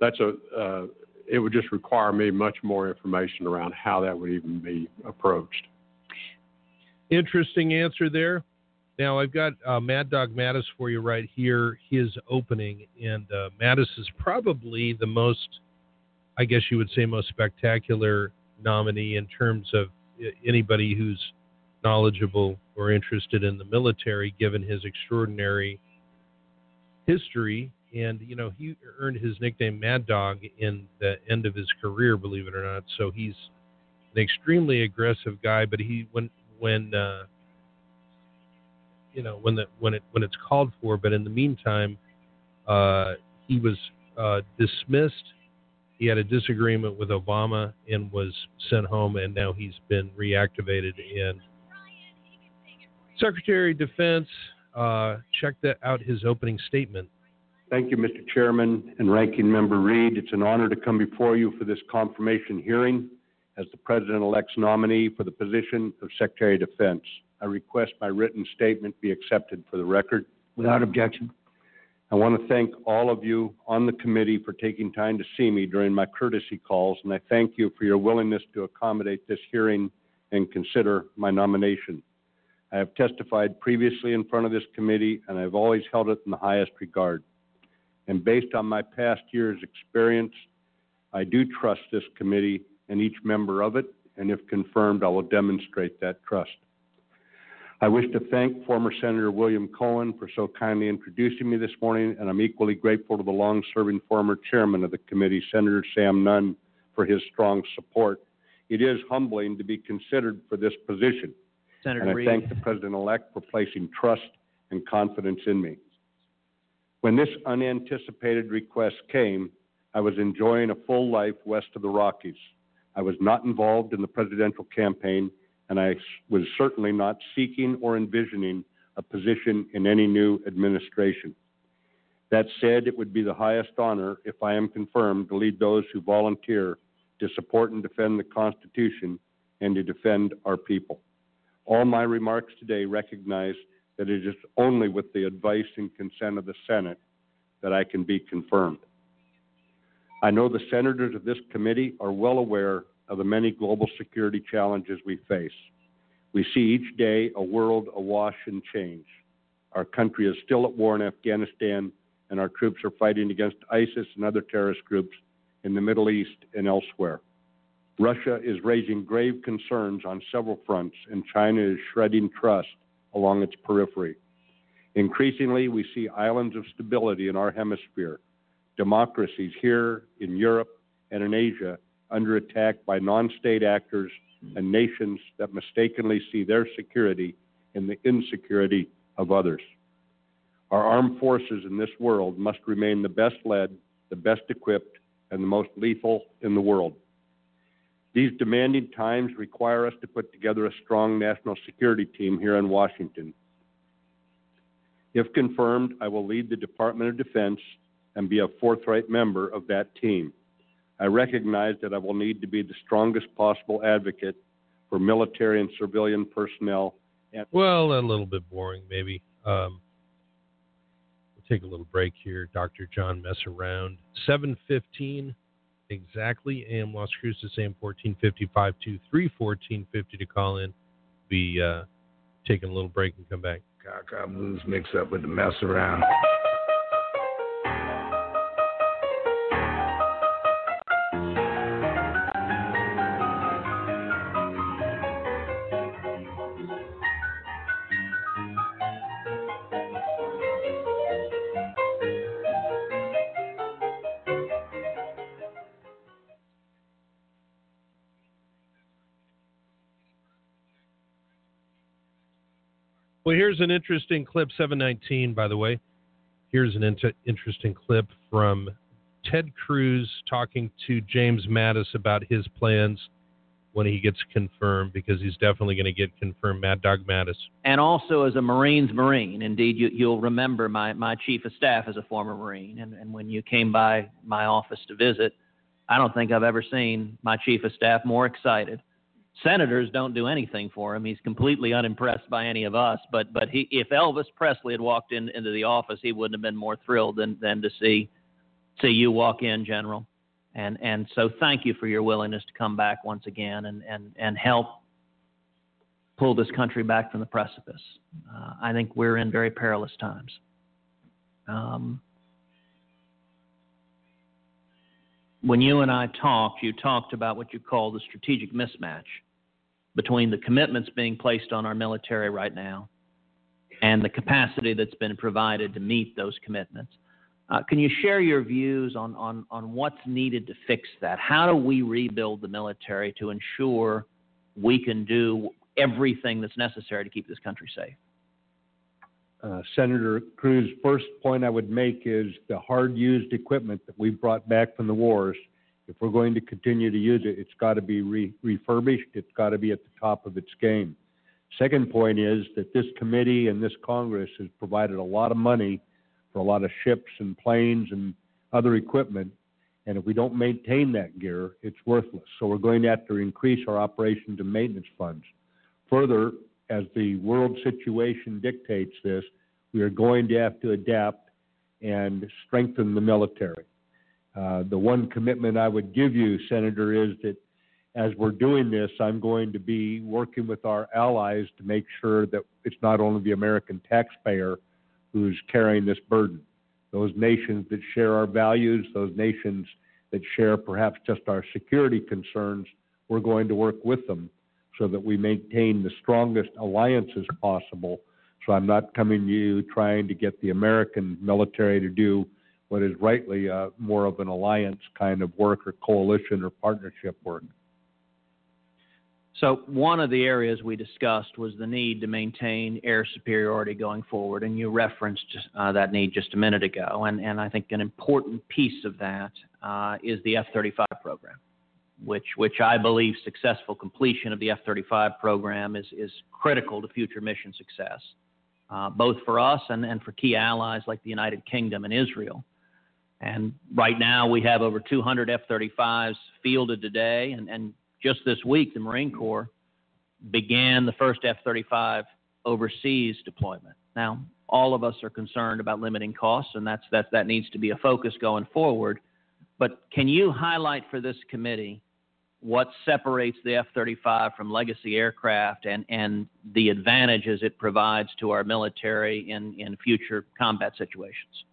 it would just require me much more information around how that would even be approached. Interesting answer there. Now, I've got Mad Dog Mattis for you right here, his opening. And Mattis is probably the most, I guess you would say, most spectacular nominee in terms of anybody who's knowledgeable or interested in the military, given his extraordinary history. And, you know, he earned his nickname Mad Dog in the end of his career, believe it or not. So he's an extremely aggressive guy, but when it's called for. But in the meantime, he was dismissed. He had a disagreement with Obama and was sent home, and now he's been reactivated. And Secretary of Defense, check that out, his opening statement. Thank you, Mr. Chairman and Ranking Member Reed. It's an honor to come before you for this confirmation hearing as the President-elect's nominee for the position of Secretary of Defense. I request my written statement be accepted for the record. Without objection. I want to thank all of you on the committee for taking time to see me during my courtesy calls, and I thank you for your willingness to accommodate this hearing and consider my nomination. I have testified previously in front of this committee, and I've always held it in the highest regard. And based on my past year's experience, I do trust this committee and each member of it, and if confirmed, I will demonstrate that trust. I wish to thank former Senator William Cohen for so kindly introducing me this morning, and I'm equally grateful to the long-serving former chairman of the committee, Senator Sam Nunn, for his strong support. It is humbling to be considered for this position, Senator and Reed. I thank the President-elect for placing trust and confidence in me. When this unanticipated request came, I was enjoying a full life west of the Rockies. I was not involved in the presidential campaign, and I was certainly not seeking or envisioning a position in any new administration. That said, it would be the highest honor, if I am confirmed, to lead those who volunteer to support and defend the Constitution and to defend our people. All my remarks today recognize that it is only with the advice and consent of the Senate that I can be confirmed. I know the senators of this committee are well aware of the many global security challenges we face. We see each day a world awash in change. Our country is still at war in Afghanistan, and our troops are fighting against ISIS and other terrorist groups in the Middle East and elsewhere. Russia is raising grave concerns on several fronts, and China is shredding trust along its periphery. Increasingly, we see islands of stability in our hemisphere, democracies here in Europe and in Asia under attack by non-state actors and nations that mistakenly see their security in the insecurity of others. Our armed forces in this world must remain the best led, the best equipped, and the most lethal in the world. These demanding times require us to put together a strong national security team here in Washington. If confirmed, I will lead the Department of Defense and be a forthright member of that team. I recognize that I will need to be the strongest possible advocate for military and civilian personnel. Well, a little bit boring, maybe. We'll take a little break here. Dr. John Mess around. 7:15 exactly. AM Las Cruces, AM 1450, 523-1450 to call in. Be taking a little break and come back. Gaga Blues mix up with the mess around. Well, here's an interesting clip, 719, by the way. Here's an interesting clip from Ted Cruz talking to James Mattis about his plans when he gets confirmed, because he's definitely going to get confirmed, Mad Dog Mattis. And also as a Marine's Marine. Indeed, you'll remember my chief of staff is a former Marine. And when you came by my office to visit, I don't think I've ever seen my chief of staff more excited. Senators don't do anything for him. He's completely unimpressed by any of us. But if Elvis Presley had walked into the office, he wouldn't have been more thrilled than to see you walk in, General. And so thank you for your willingness to come back once again and help pull this country back from the precipice. I think we're in very perilous times. When you and I talked, you talked about what you call the strategic mismatch between the commitments being placed on our military right now and the capacity that's been provided to meet those commitments. Can you share your views on what's needed to fix that? How do we rebuild the military to ensure we can do everything that's necessary to keep this country safe? Senator Cruz, first point I would make is the hard-used equipment that we brought back from the wars. If we're going to continue to use it, it's got to be refurbished. It's got to be at the top of its game. Second point is that this committee and this Congress has provided a lot of money for a lot of ships and planes and other equipment, and if we don't maintain that gear, it's worthless. So we're going to have to increase our operations and maintenance funds. Further, as the world situation dictates this, we are going to have to adapt and strengthen the military. The one commitment I would give you, Senator, is that as we're doing this, I'm going to be working with our allies to make sure that it's not only the American taxpayer who's carrying this burden. Those nations that share our values, those nations that share perhaps just our security concerns, we're going to work with them so that we maintain the strongest alliances possible. So I'm not coming to you trying to get the American military to do what is rightly more of an alliance kind of work or coalition or partnership work. So one of the areas we discussed was the need to maintain air superiority going forward, and you referenced that need just a minute ago. And I think an important piece of that is the F-35 program, which I believe successful completion of the F-35 program is critical to future mission success, both for us and for key allies like the United Kingdom and Israel. And right now we have over 200 F-35s fielded today, and just this week the Marine Corps began the first F-35 overseas deployment. Now, all of us are concerned about limiting costs, and that needs to be a focus going forward. But can you highlight for this committee what separates the F-35 from legacy aircraft and the advantages it provides to our military in future combat situations?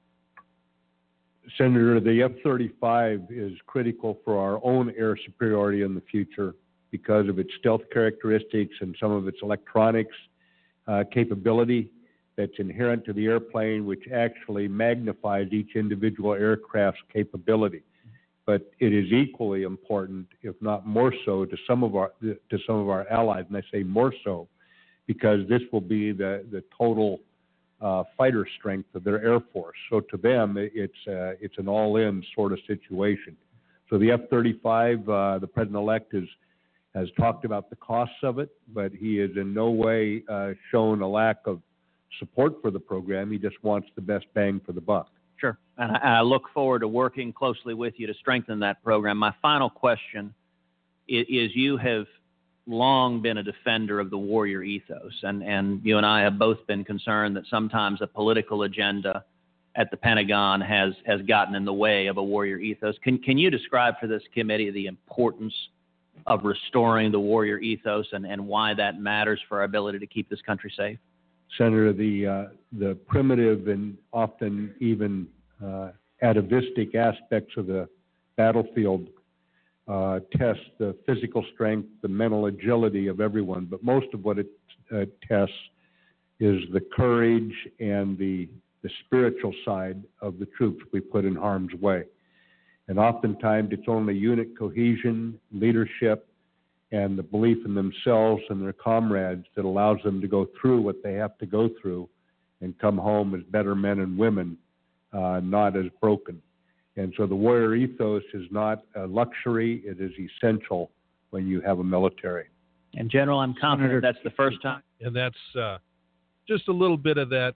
Senator, the F-35 is critical for our own air superiority in the future because of its stealth characteristics and some of its electronics capability that's inherent to the airplane, which actually magnifies each individual aircraft's capability. But it is equally important, if not more so, to some of our allies, and I say more so because this will be the total fighter strength of their air force. So to them, it's an all-in sort of situation. So the F-35, the president-elect has talked about the costs of it, but he has in no way shown a lack of support for the program. He just wants the best bang for the buck. Sure. And I look forward to working closely with you to strengthen that program. My final question is you have long been a defender of the warrior ethos, and you and I have both been concerned that sometimes a political agenda at the Pentagon has gotten in the way of a warrior ethos. Can you describe for this committee the importance of restoring the warrior ethos and why that matters for our ability to keep this country safe? Senator, the primitive and often even atavistic aspects of the battlefield test the physical strength, the mental agility of everyone, but most of what it tests is the courage and the spiritual side of the troops we put in harm's way. And oftentimes it's only unit cohesion, leadership, and the belief in themselves and their comrades that allows them to go through what they have to go through and come home as better men and women, not as broken. And so the warrior ethos is not a luxury, it is essential when you have a military. And General, I'm confident that's the first time. And that's just a little bit of that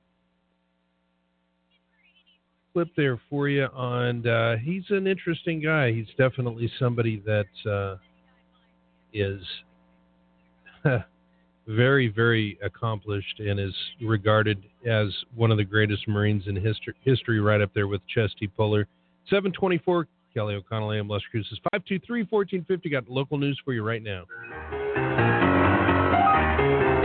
clip there for you. And he's an interesting guy. He's definitely somebody that is very, very accomplished and is regarded as one of the greatest Marines in history, right up there with Chesty Puller. 724, Kelly O'Connell, AM Las Cruces, 523-1450. Got local news for you right now.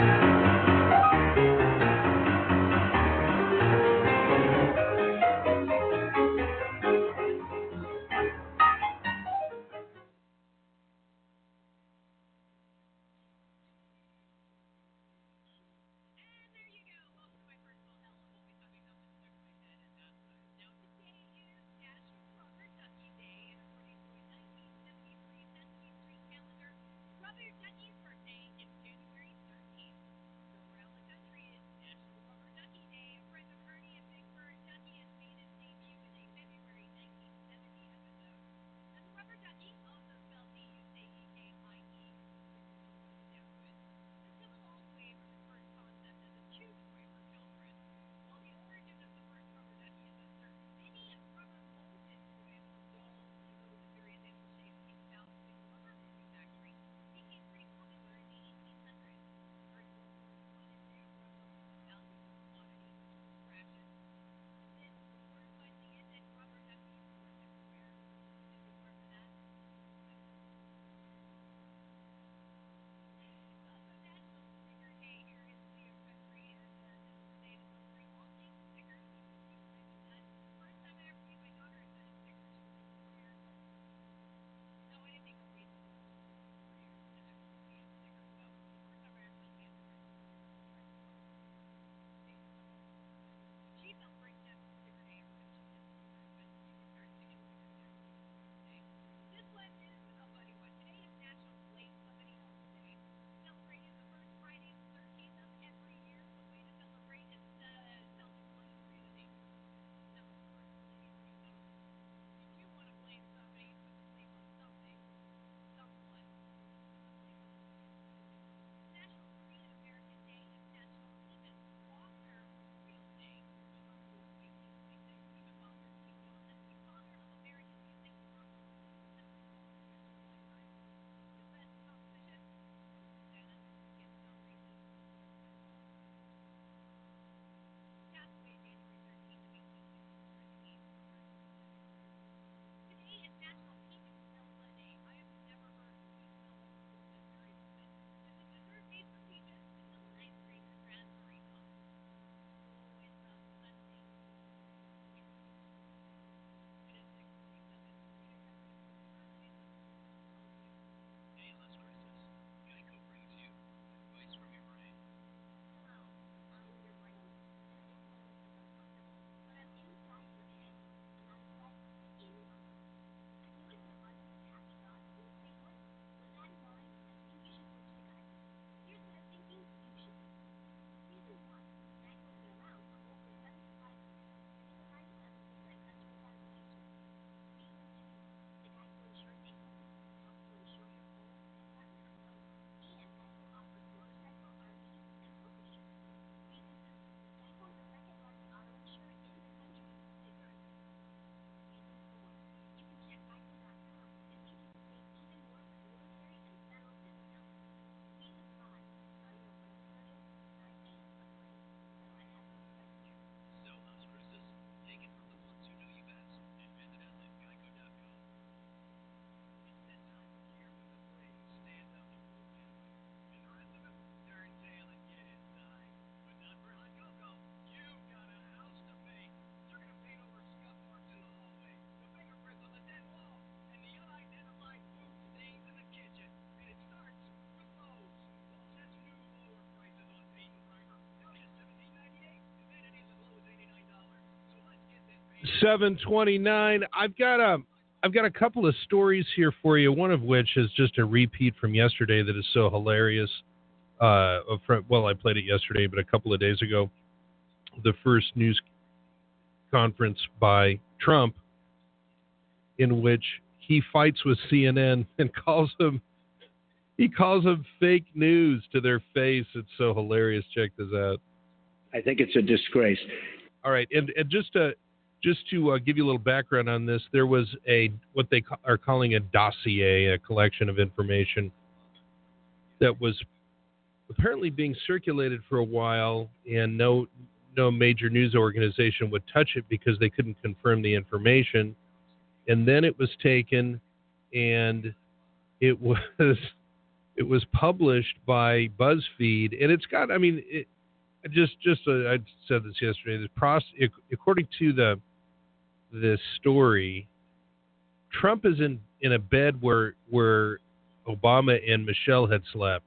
7:29. I've got a couple of stories here for you. One of which is just a repeat from yesterday that is so hilarious. I played it yesterday, but a couple of days ago, the first news conference by Trump, in which he fights with CNN and calls them fake news to their face. It's so hilarious. Check this out. I think it's a disgrace. All right, and just to give you a little background on this, there was what they are calling a dossier, a collection of information that was apparently being circulated for a while, and no major news organization would touch it because they couldn't confirm the information. And then it was taken, and it was published by BuzzFeed, and it's got. I mean, I said this yesterday. According to this story, Trump is in a bed where Obama and Michelle had slept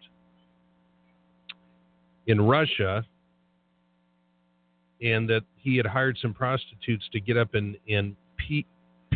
in Russia, and that he had hired some prostitutes to get up and pee.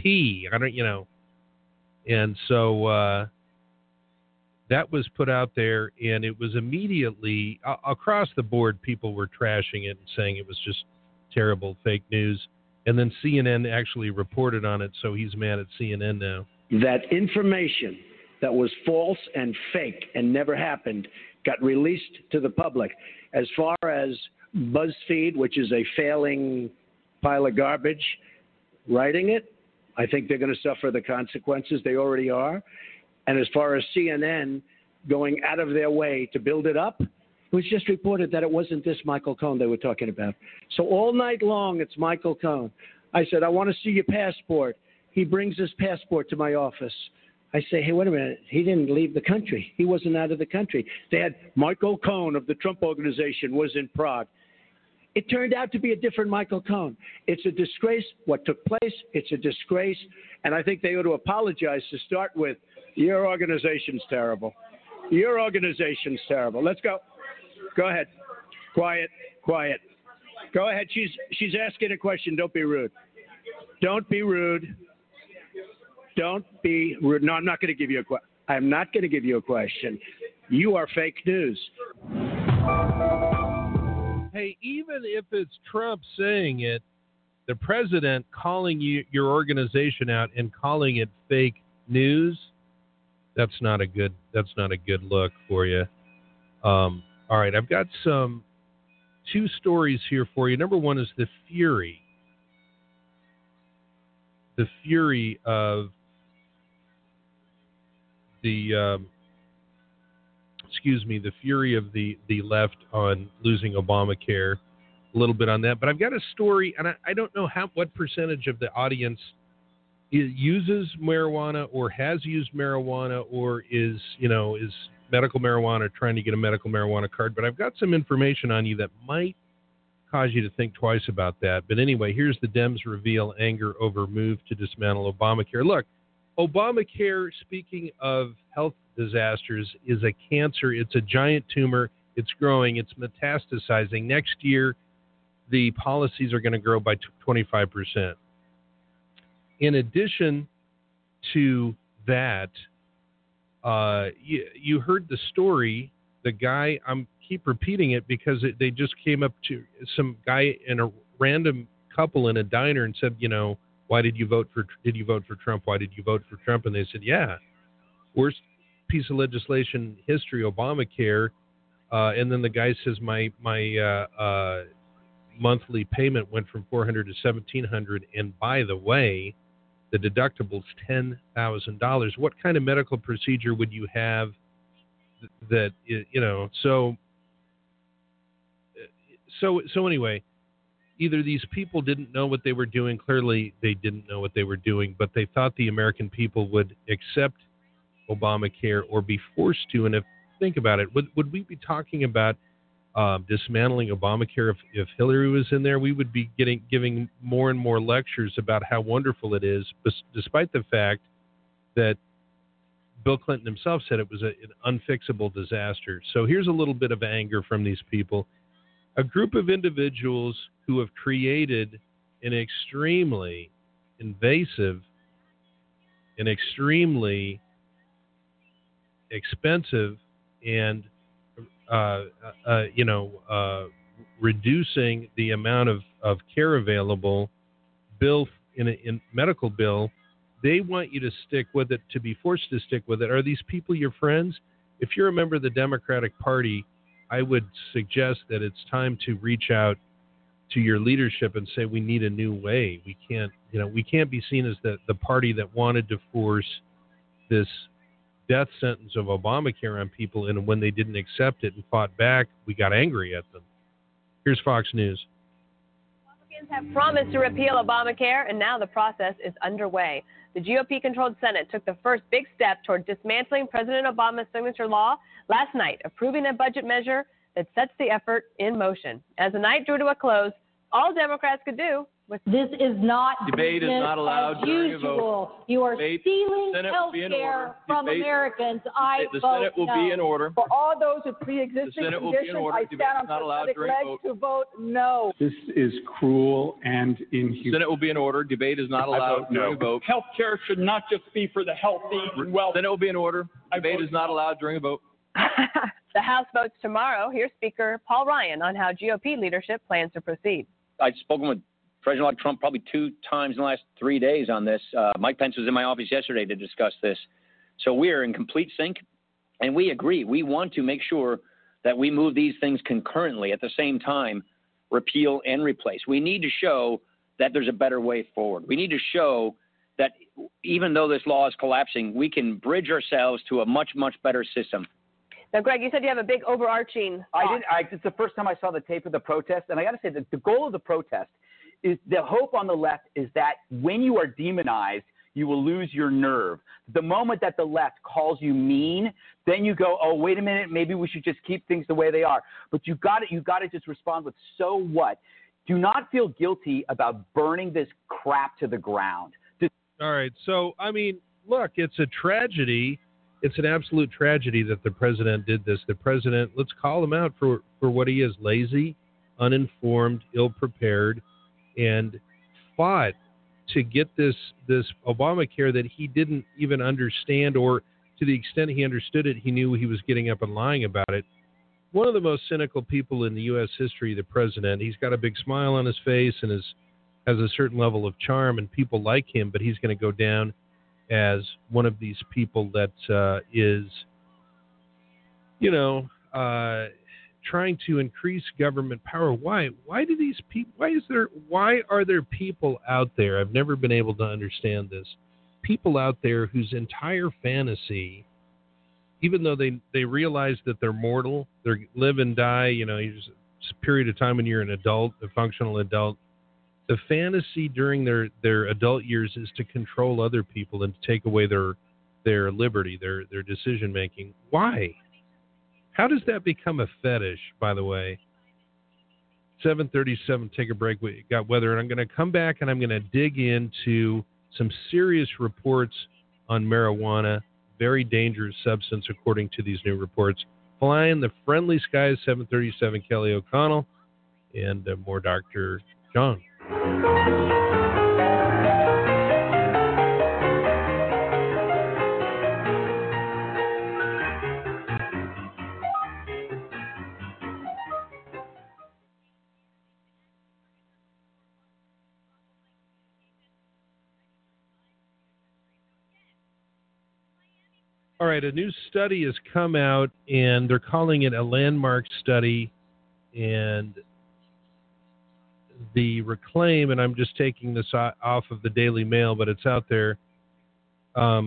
And so that was put out there, and it was immediately across the board. People were trashing it and saying it was just terrible fake news. And then CNN actually reported on it, so he's mad at CNN now. That information that was false and fake and never happened got released to the public. As far as BuzzFeed, which is a failing pile of garbage, writing it, I think they're going to suffer the consequences. They already are. And as far as CNN going out of their way to build it up, it was just reported that it wasn't this Michael Cohen they were talking about. So all night long, it's Michael Cohen. I said, I want to see your passport. He brings his passport to my office. I say, hey, wait a minute. He didn't leave the country. He wasn't out of the country. They had Michael Cohen of the Trump Organization was in Prague. It turned out to be a different Michael Cohen. It's a disgrace what took place. It's a disgrace. And I think they ought to apologize to start with. Your organization's terrible. Your organization's terrible. Let's go. Go ahead. Quiet. Go ahead. She's asking a question. Don't be rude. Don't be rude. Don't be rude. No, I'm not going to give you a question. I'm not going to give you a question. You are fake news. Hey, even if it's Trump saying it, the president calling your organization out and calling it fake news, that's not a good look for you. All right, I've got two stories here for you. Number one is the fury of the left on losing Obamacare. A little bit on that, but I've got a story, and I don't know what percentage of the audience uses marijuana or has used marijuana or is medical marijuana, trying to get a medical marijuana card. But I've got some information on you that might cause you to think twice about that. But anyway, here's the Dems reveal anger over move to dismantle Obamacare. Look, Obamacare, speaking of health disasters, is a cancer. It's a giant tumor. It's growing. It's metastasizing. Next year, the policies are going to grow by 25%. In addition to that, you heard the story. The guy, keep repeating it because they just came up to some guy in a random couple in a diner and said, why did you vote for Trump? Why did you vote for Trump? And they said, yeah, worst piece of legislation in history, Obamacare. And then the guy says, my monthly payment went from $400 to $1,700. And by the way, the deductible's $10,000. What kind of medical procedure would you have that, So anyway, either these people didn't know what they were doing. Clearly, they didn't know what they were doing, but they thought the American people would accept Obamacare or be forced to. And think about it, would we be talking about dismantling Obamacare if Hillary was in there? We would be giving more and more lectures about how wonderful it is, despite the fact that Bill Clinton himself said it was an unfixable disaster. So here's a little bit of anger from these people. A group of individuals who have created an extremely invasive and extremely expensive and reducing the amount of care available bill in medical bill. They want you to stick with it, to be forced to stick with it. Are these people your friends? If you're a member of the Democratic Party, I would suggest that it's time to reach out to your leadership and say we need a new way. We can't be seen as the party that wanted to force this death sentence of Obamacare on people, and when they didn't accept it and fought back, we got angry at them. Here's Fox News. Republicans have promised to repeal Obamacare, and now the process is underway. The GOP-controlled Senate took the first big step toward dismantling President Obama's signature law last night, approving a budget measure that sets the effort in motion. As the night drew to a close, all Democrats could do was... This is not debate is not allowed during a vote. You are Debate, stealing Senate health will be in care order. from Debate, Americans. the Senate will be in order. For all those with pre-existing The Senate will be in conditions, order. I Debate stand is on not allowed prosthetic during a legs vote. to vote no. This is cruel and inhuman. The Senate will be in order. Debate is not allowed during a vote. Health care should not just be for the healthy and wealthy. Senate will be in order. Debate is not allowed during a vote. The House votes tomorrow. Here's Speaker Paul Ryan on how GOP leadership plans to proceed. I've spoken with President-elect Trump probably 2 times in the last 3 days on this. Mike Pence was in my office yesterday to discuss this. So we are in complete sync, and we agree. We want to make sure that we move these things concurrently at the same time, repeal and replace. We need to show that there's a better way forward. We need to show that even though this law is collapsing, we can bridge ourselves to a much, much better system. Now, Greg, you said you have a big overarching thought. It's the first time I saw the tape of the protest, and I got to say that the goal of the protest is the hope on the left is that when you are demonized, you will lose your nerve. The moment that the left calls you mean, then you go, oh, wait a minute, maybe we should just keep things the way they are. But you got to just respond with, so what? Do not feel guilty about burning this crap to the ground. All right. So, I mean, look, it's a tragedy. It's an absolute tragedy that the president did this. The president, let's call him out for what he is: lazy, uninformed, ill-prepared, and fought to get this Obamacare that he didn't even understand, or to the extent he understood it, he knew he was getting up and lying about it. One of the most cynical people in the U.S. history, the president. He's got a big smile on his face and has a certain level of charm, and people like him, but he's going to go down as one of these people that is, trying to increase government power. Why? Why do these people? Why are there people out there? I've never been able to understand this. People out there whose entire fantasy, even though they realize that they're mortal, they live and die. There's a period of time when you're an adult, a functional adult. The fantasy during their adult years is to control other people and to take away their liberty, their decision making. Why? How does that become a fetish, by the way? 7:37, take a break. We got weather, and I'm going to come back and I'm going to dig into some serious reports on marijuana, very dangerous substance according to these new reports. Flying the friendly skies, 7:37, Kelly O'Connell, and more Dr. John. All right, a new study has come out, and they're calling it a landmark study, and the Reclaim, and I'm just taking this off of the Daily Mail, but it's out there. By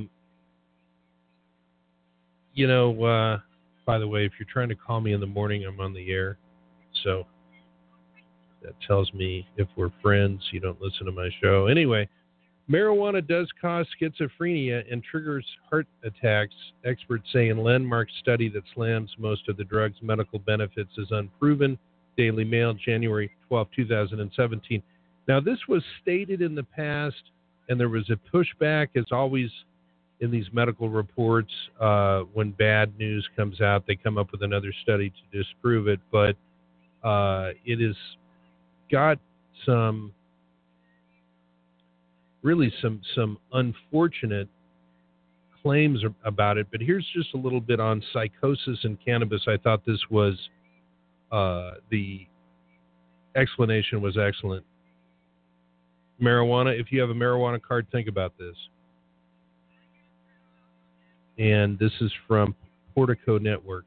the way, if you're trying to call me in the morning, I'm on the air. So that tells me if we're friends, you don't listen to my show. Anyway, marijuana does cause schizophrenia and triggers heart attacks. Experts say in landmark study that slams most of the drug's medical benefits is unproven. Daily Mail, January 12, 2017. Now, this was stated in the past, and there was a pushback, as always in these medical reports. When bad news comes out, they come up with another study to disprove it. But it has got some really some unfortunate claims about it. But here's just a little bit on psychosis and cannabis. I thought this was the explanation was excellent. Marijuana, if you have a marijuana card, think about this. And this is from Portico Network.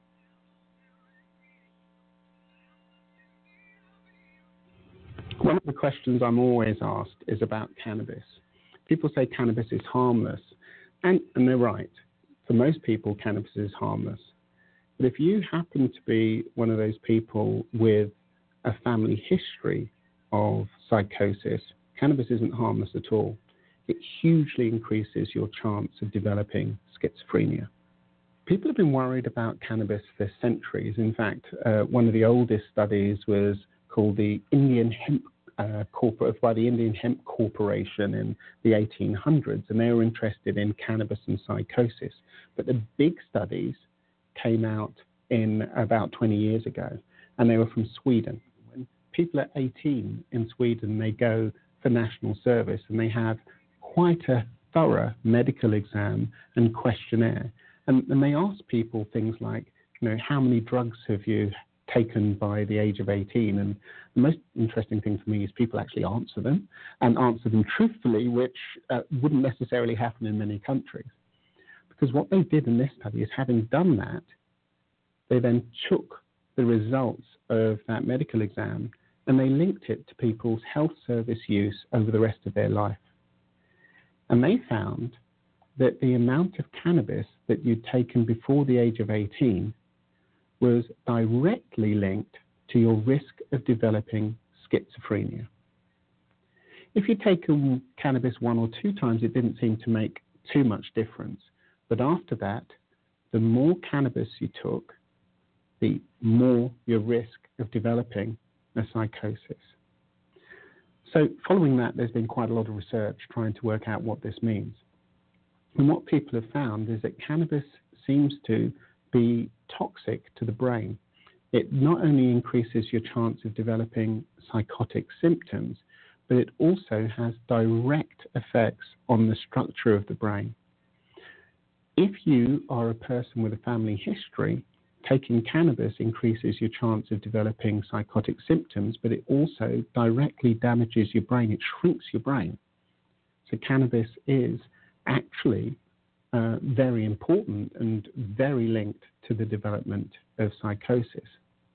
One of the questions I'm always asked is about cannabis. People say cannabis is harmless, and they're right. For most people, cannabis is harmless. But if you happen to be one of those people with a family history of psychosis, cannabis isn't harmless at all. It hugely increases your chance of developing schizophrenia. People have been worried about cannabis for centuries. In fact, one of the oldest studies was called the Indian Hemp by the Indian Hemp Corporation in the 1800s, and they were interested in cannabis and psychosis. But the big studies came out in about 20 years ago, and they were from Sweden. When people are 18 in Sweden, they go for national service, and they have quite a thorough medical exam and questionnaire. And they ask people things like, how many drugs have you taken by the age of 18? And the most interesting thing for me is people actually answer them, and answer them truthfully, which wouldn't necessarily happen in many countries. Because what they did in this study is, having done that, they then took the results of that medical exam and they linked it to people's health service use over the rest of their life. And they found that the amount of cannabis that you'd taken before the age of 18 was directly linked to your risk of developing schizophrenia. If you'd taken cannabis 1 or 2 times, it didn't seem to make too much difference. But after that, the more cannabis you took, the more your risk of developing a psychosis. So following that, there's been quite a lot of research trying to work out what this means. And what people have found is that cannabis seems to be toxic to the brain. It not only increases your chance of developing psychotic symptoms, but it also has direct effects on the structure of the brain. If you are a person with a family history, taking cannabis increases your chance of developing psychotic symptoms, but it also directly damages your brain. It shrinks your brain. So cannabis is actually very important and very linked to the development of psychosis.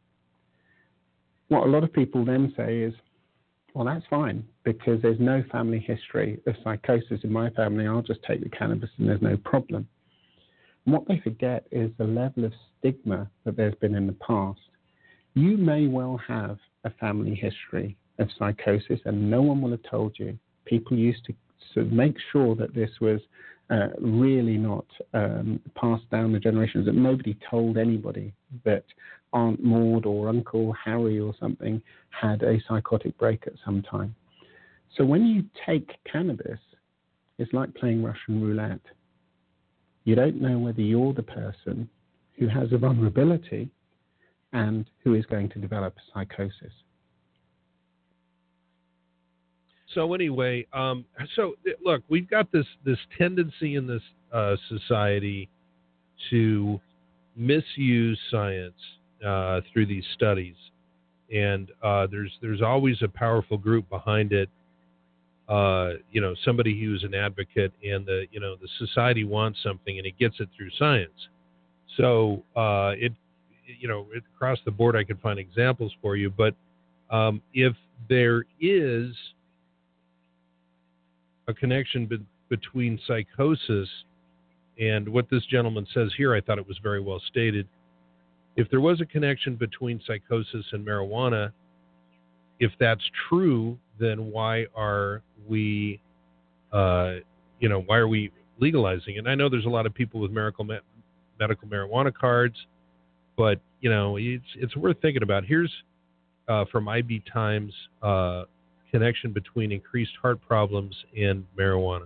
What a lot of people then say is, well, that's fine, because there's no family history of psychosis in my family. I'll just take the cannabis and there's no problem. And what they forget is the level of stigma that there's been in the past. You may well have a family history of psychosis and no one will have told you. People used to sort of make sure that this was really not passed down the generations, that nobody told anybody that Aunt Maud or Uncle Harry or something had a psychotic break at some time. So when you take cannabis, it's like playing Russian roulette. You don't know whether you're the person who has a vulnerability and who is going to develop psychosis. So anyway, look, we've got this tendency in this society to misuse science through these studies, and there's always a powerful group behind it. Somebody who's an advocate, and the society wants something, and it gets it through science. So across the board, I could find examples for you. But if there is a connection between psychosis and what this gentleman says here, I thought it was very well stated. If there was a connection between psychosis and marijuana, if that's true, then why are we legalizing it? And I know there's a lot of people with medical marijuana cards, but it's worth thinking about. Here's from IB Times connection between increased heart problems and marijuana.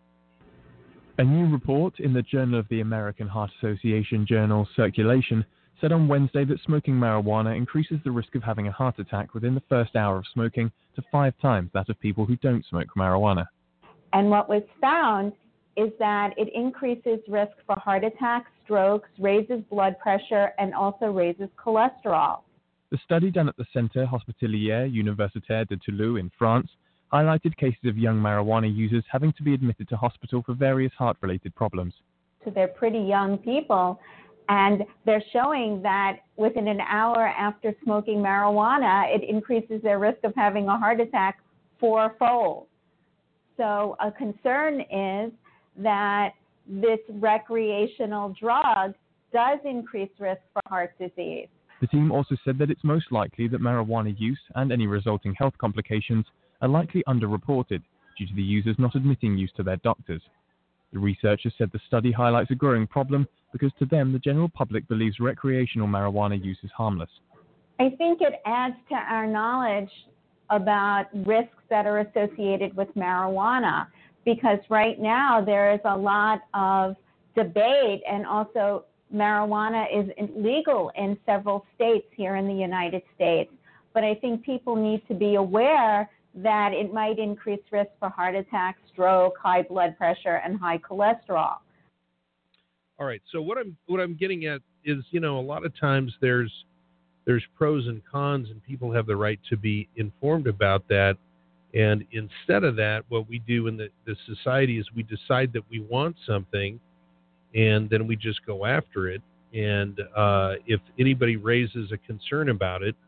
A new report in the Journal of the American Heart Association journal Circulation said on Wednesday that smoking marijuana increases the risk of having a heart attack within the first hour of smoking to 5 times that of people who don't smoke marijuana. And what was found is that it increases risk for heart attacks, strokes, raises blood pressure, and also raises cholesterol. The study done at the Centre Hospitalier Universitaire de Toulouse in France highlighted cases of young marijuana users having to be admitted to hospital for various heart-related problems. So they're pretty young people, and they're showing that within an hour after smoking marijuana, it increases their risk of having a heart attack 4-fold. So a concern is that this recreational drug does increase risk for heart disease. The team also said that it's most likely that marijuana use and any resulting health complications are likely underreported due to the users not admitting use to their doctors. The researchers said the study highlights a growing problem because to them the general public believes recreational marijuana use is harmless. I think it adds to our knowledge about risks that are associated with marijuana, because right now there is a lot of debate, and also marijuana is legal in several states here in the United States. But I think people need to be aware that it might increase risk for heart attack, stroke, high blood pressure, and high cholesterol. All right. So what I'm getting at is, a lot of times there's pros and cons, and people have the right to be informed about that. And instead of that, what we do in the society is we decide that we want something, and then we just go after it. And if anybody raises a concern about it,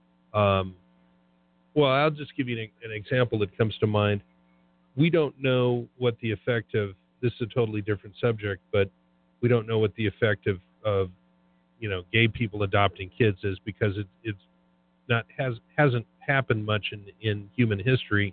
well, I'll just give you an example that comes to mind. We don't know what the effect of, this is a totally different subject, but we don't know what the effect of gay people adopting kids is, because hasn't happened much in human history.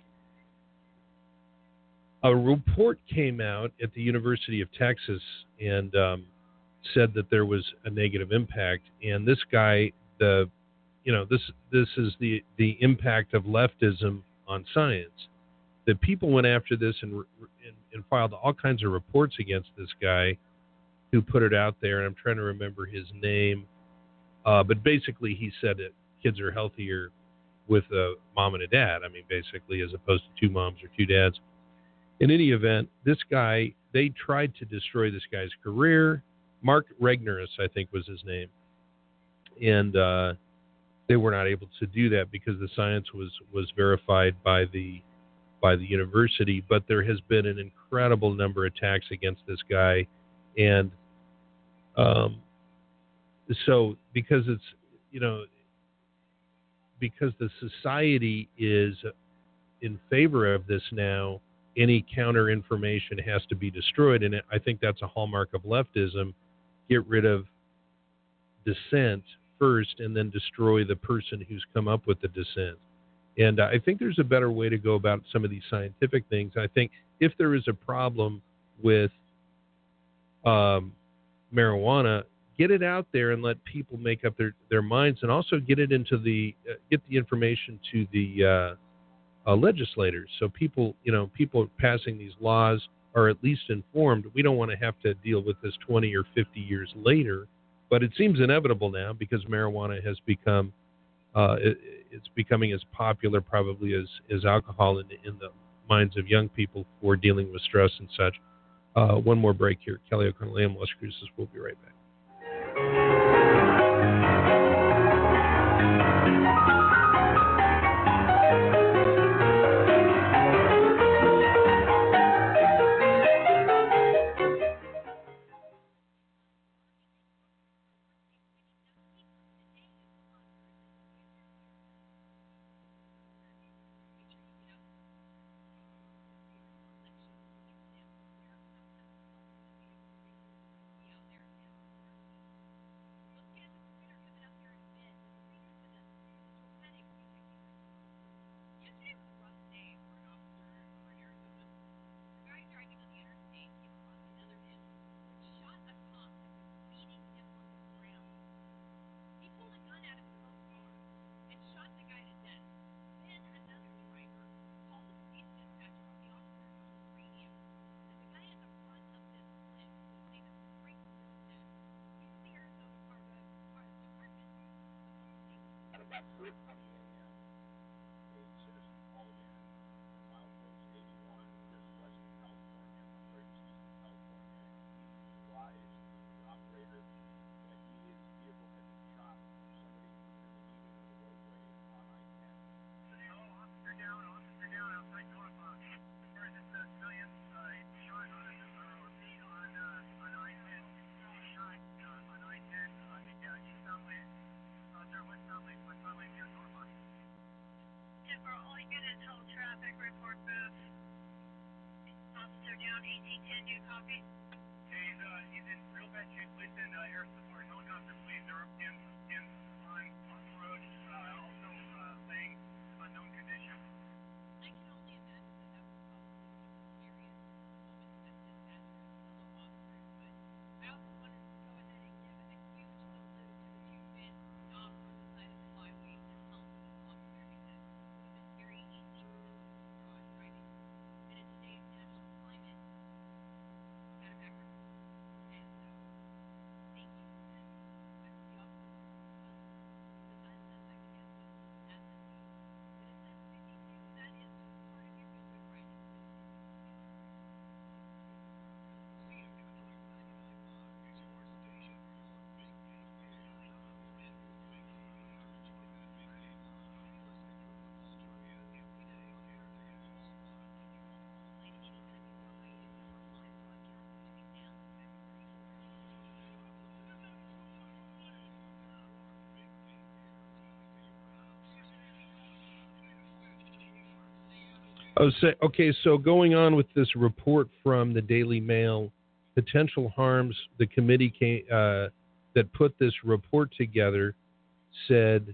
A report came out at the University of Texas and said that there was a negative impact. And this guy, this is the impact of leftism on science. That people went after this and filed all kinds of reports against this guy who put it out there. And I'm trying to remember his name, but basically he said that kids are healthier with a mom and a dad. I mean, basically, as opposed to 2 moms or 2 dads. In any event, this guy, they tried to destroy this guy's career. Mark Regnerus, I think, was his name. And they were not able to do that because the science was verified by the university. But there has been an incredible number of attacks against this guy. And so because it's, because the society is in favor of this now, any counter information has to be destroyed. And I think that's a hallmark of leftism. Get rid of dissent first and then destroy the person who's come up with the dissent. And I think there's a better way to go about some of these scientific things. I think if there is a problem with marijuana, get it out there and let people make up their minds, and also get it into get the information to the legislators. So people passing these laws are at least informed. We don't want to have to deal with this 20 or 50 years later, but it seems inevitable now because marijuana has become, it's becoming as popular probably as alcohol in the minds of young people for dealing with stress and such. One more break here. Kelly O'Connell, AM Las Cruces. We'll be right back. Okay, so going on with this report from the Daily Mail, potential harms, the committee that put this report together said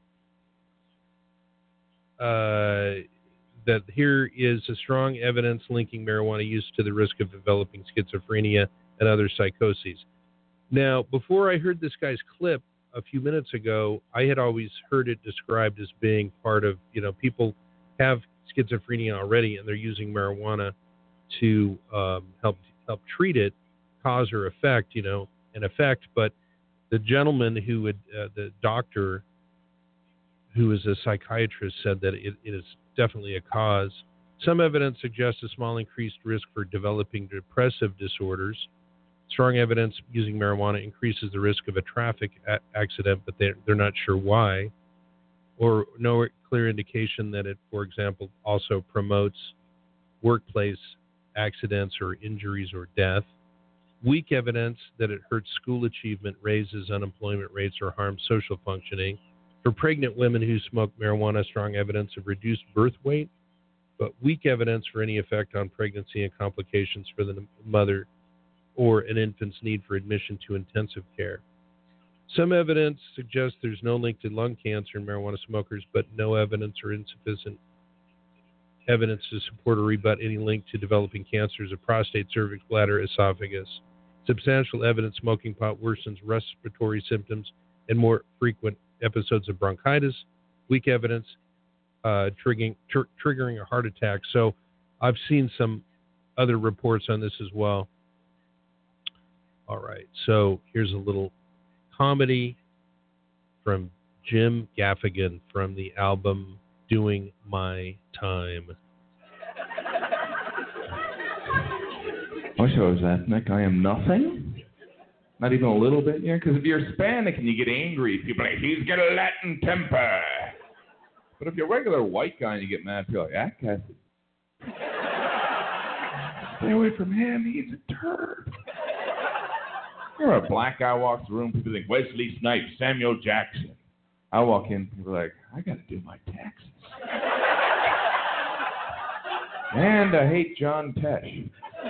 that here is a strong evidence linking marijuana use to the risk of developing schizophrenia and other psychoses. Now, before I heard this guy's clip a few minutes ago, I had always heard it described as being part of, people have schizophrenia already and they're using marijuana to help treat it, cause or effect, an effect. But the gentleman the doctor who is a psychiatrist said that it is definitely a cause. Some evidence suggests a small increased risk for developing depressive disorders. Strong evidence using marijuana increases the risk of a traffic accident, but they're not sure why. Or no clear indication that it, for example, also promotes workplace accidents or injuries or death. Weak evidence that it hurts school achievement, raises unemployment rates, or harms social functioning. For pregnant women who smoke marijuana, strong evidence of reduced birth weight, but weak evidence for any effect on pregnancy and complications for the mother or an infant's need for admission to intensive care. Some evidence suggests there's no link to lung cancer in marijuana smokers, but no evidence or insufficient evidence to support or rebut any link to developing cancers of prostate, cervix, bladder, esophagus. Substantial evidence smoking pot worsens respiratory symptoms and more frequent episodes of bronchitis. Weak evidence triggering a heart attack. So I've seen some other reports on this as well. All right, so here's a little comedy from Jim Gaffigan from the album Doing My Time. I wish I was ethnic. I am nothing. Not even a little bit, because if you're Hispanic and you get angry, people are like, he's got a Latin temper. But if you're a regular white guy and you get mad, you're like, Cassie. Stay away from him, he's a turd. Or a black guy walks the room, people think, Wesley Snipes, Samuel Jackson. I walk in, people are like, I got to do my taxes. And I hate John Tesh.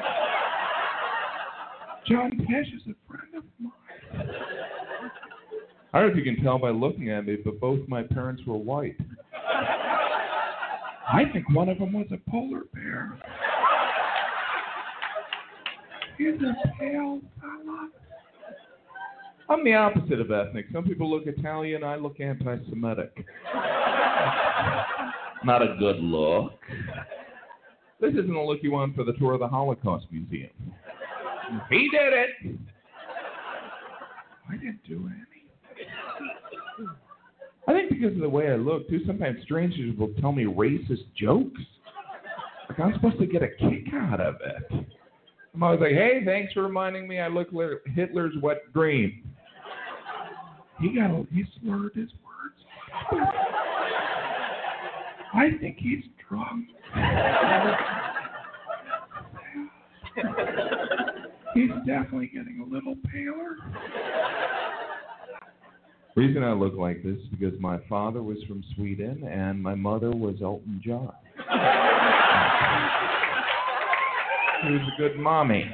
John Tesh is a friend of mine. I don't know if you can tell by looking at me, but both my parents were white. I think one of them was a polar bear. He's a pale fella. I'm the opposite of ethnic. Some people look Italian, I look anti-Semitic. Not a good look. This isn't a look you want for the tour of the Holocaust Museum. He did it. I didn't do any. I think because of the way I look, too, sometimes strangers will tell me racist jokes. Like I'm supposed to get a kick out of it. I'm always like, hey, thanks for reminding me I look like Hitler's wet dream. He slurred his words. I think he's drunk. He's definitely getting a little paler. The reason I look like this is because my father was from Sweden and my mother was Elton John. He was a good mommy.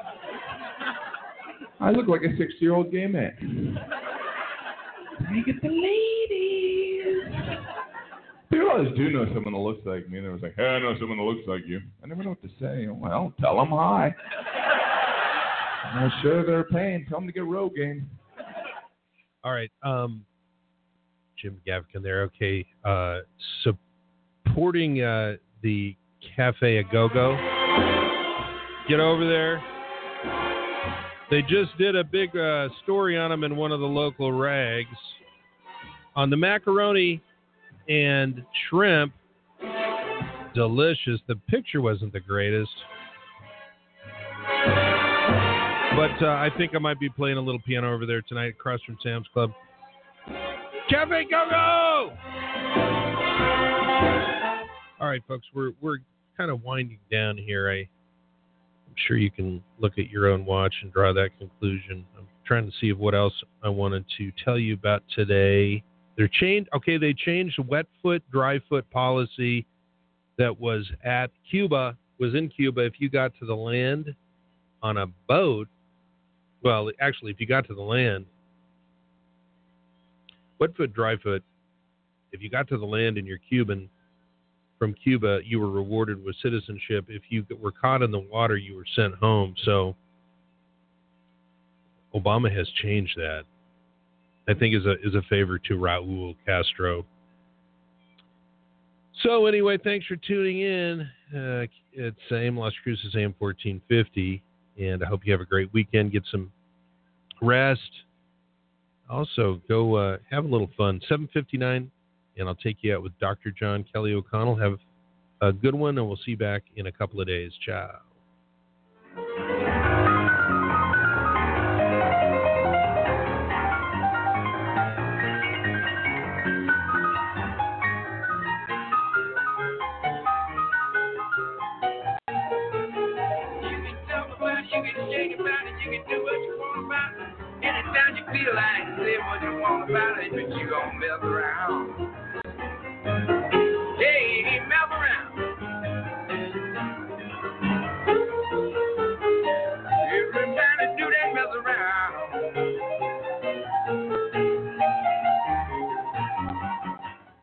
I look like a 60-year-old gay man. Let me get the ladies. People always do know someone that looks like me. And they was like, hey, I know someone that looks like you. I never know what to say. Well, tell them hi. I'm sure they're paying. Tell them to get Rogaine. All right. Jim Gaffigan there. Okay. Supporting the Cafe A Go-Go. Get over there. They just did a big story on them in one of the local rags. On the macaroni and shrimp, delicious. The picture wasn't the greatest. But I think I might be playing a little piano over there tonight across from Sam's Club. Cafe Go-Go! All right, folks, we're kind of winding down here. I'm sure you can look at your own watch and draw that conclusion. I'm trying to see what else I wanted to tell you about today. They changed the wet foot, dry foot policy that was at Cuba, was in Cuba. If you got to the land on a boat, well, actually, if you got to the land, wet foot, dry foot, if you got to the land and you're Cuban, from Cuba, you were rewarded with citizenship. If you were caught in the water, you were sent home. So Obama has changed that. I think is a favor to Raul Castro. So anyway, thanks for tuning in. It's AM Las Cruces, AM 1450, and I hope you have a great weekend. Get some rest. Also, go have a little fun. 7:59. And I'll take you out with Dr. John Kelly O'Connell. Have a good one, and we'll see you back in a couple of days. Ciao. You can shake about it, you can do what you want about it. Anytime you feel like say what you want about it, but you gon' mess around.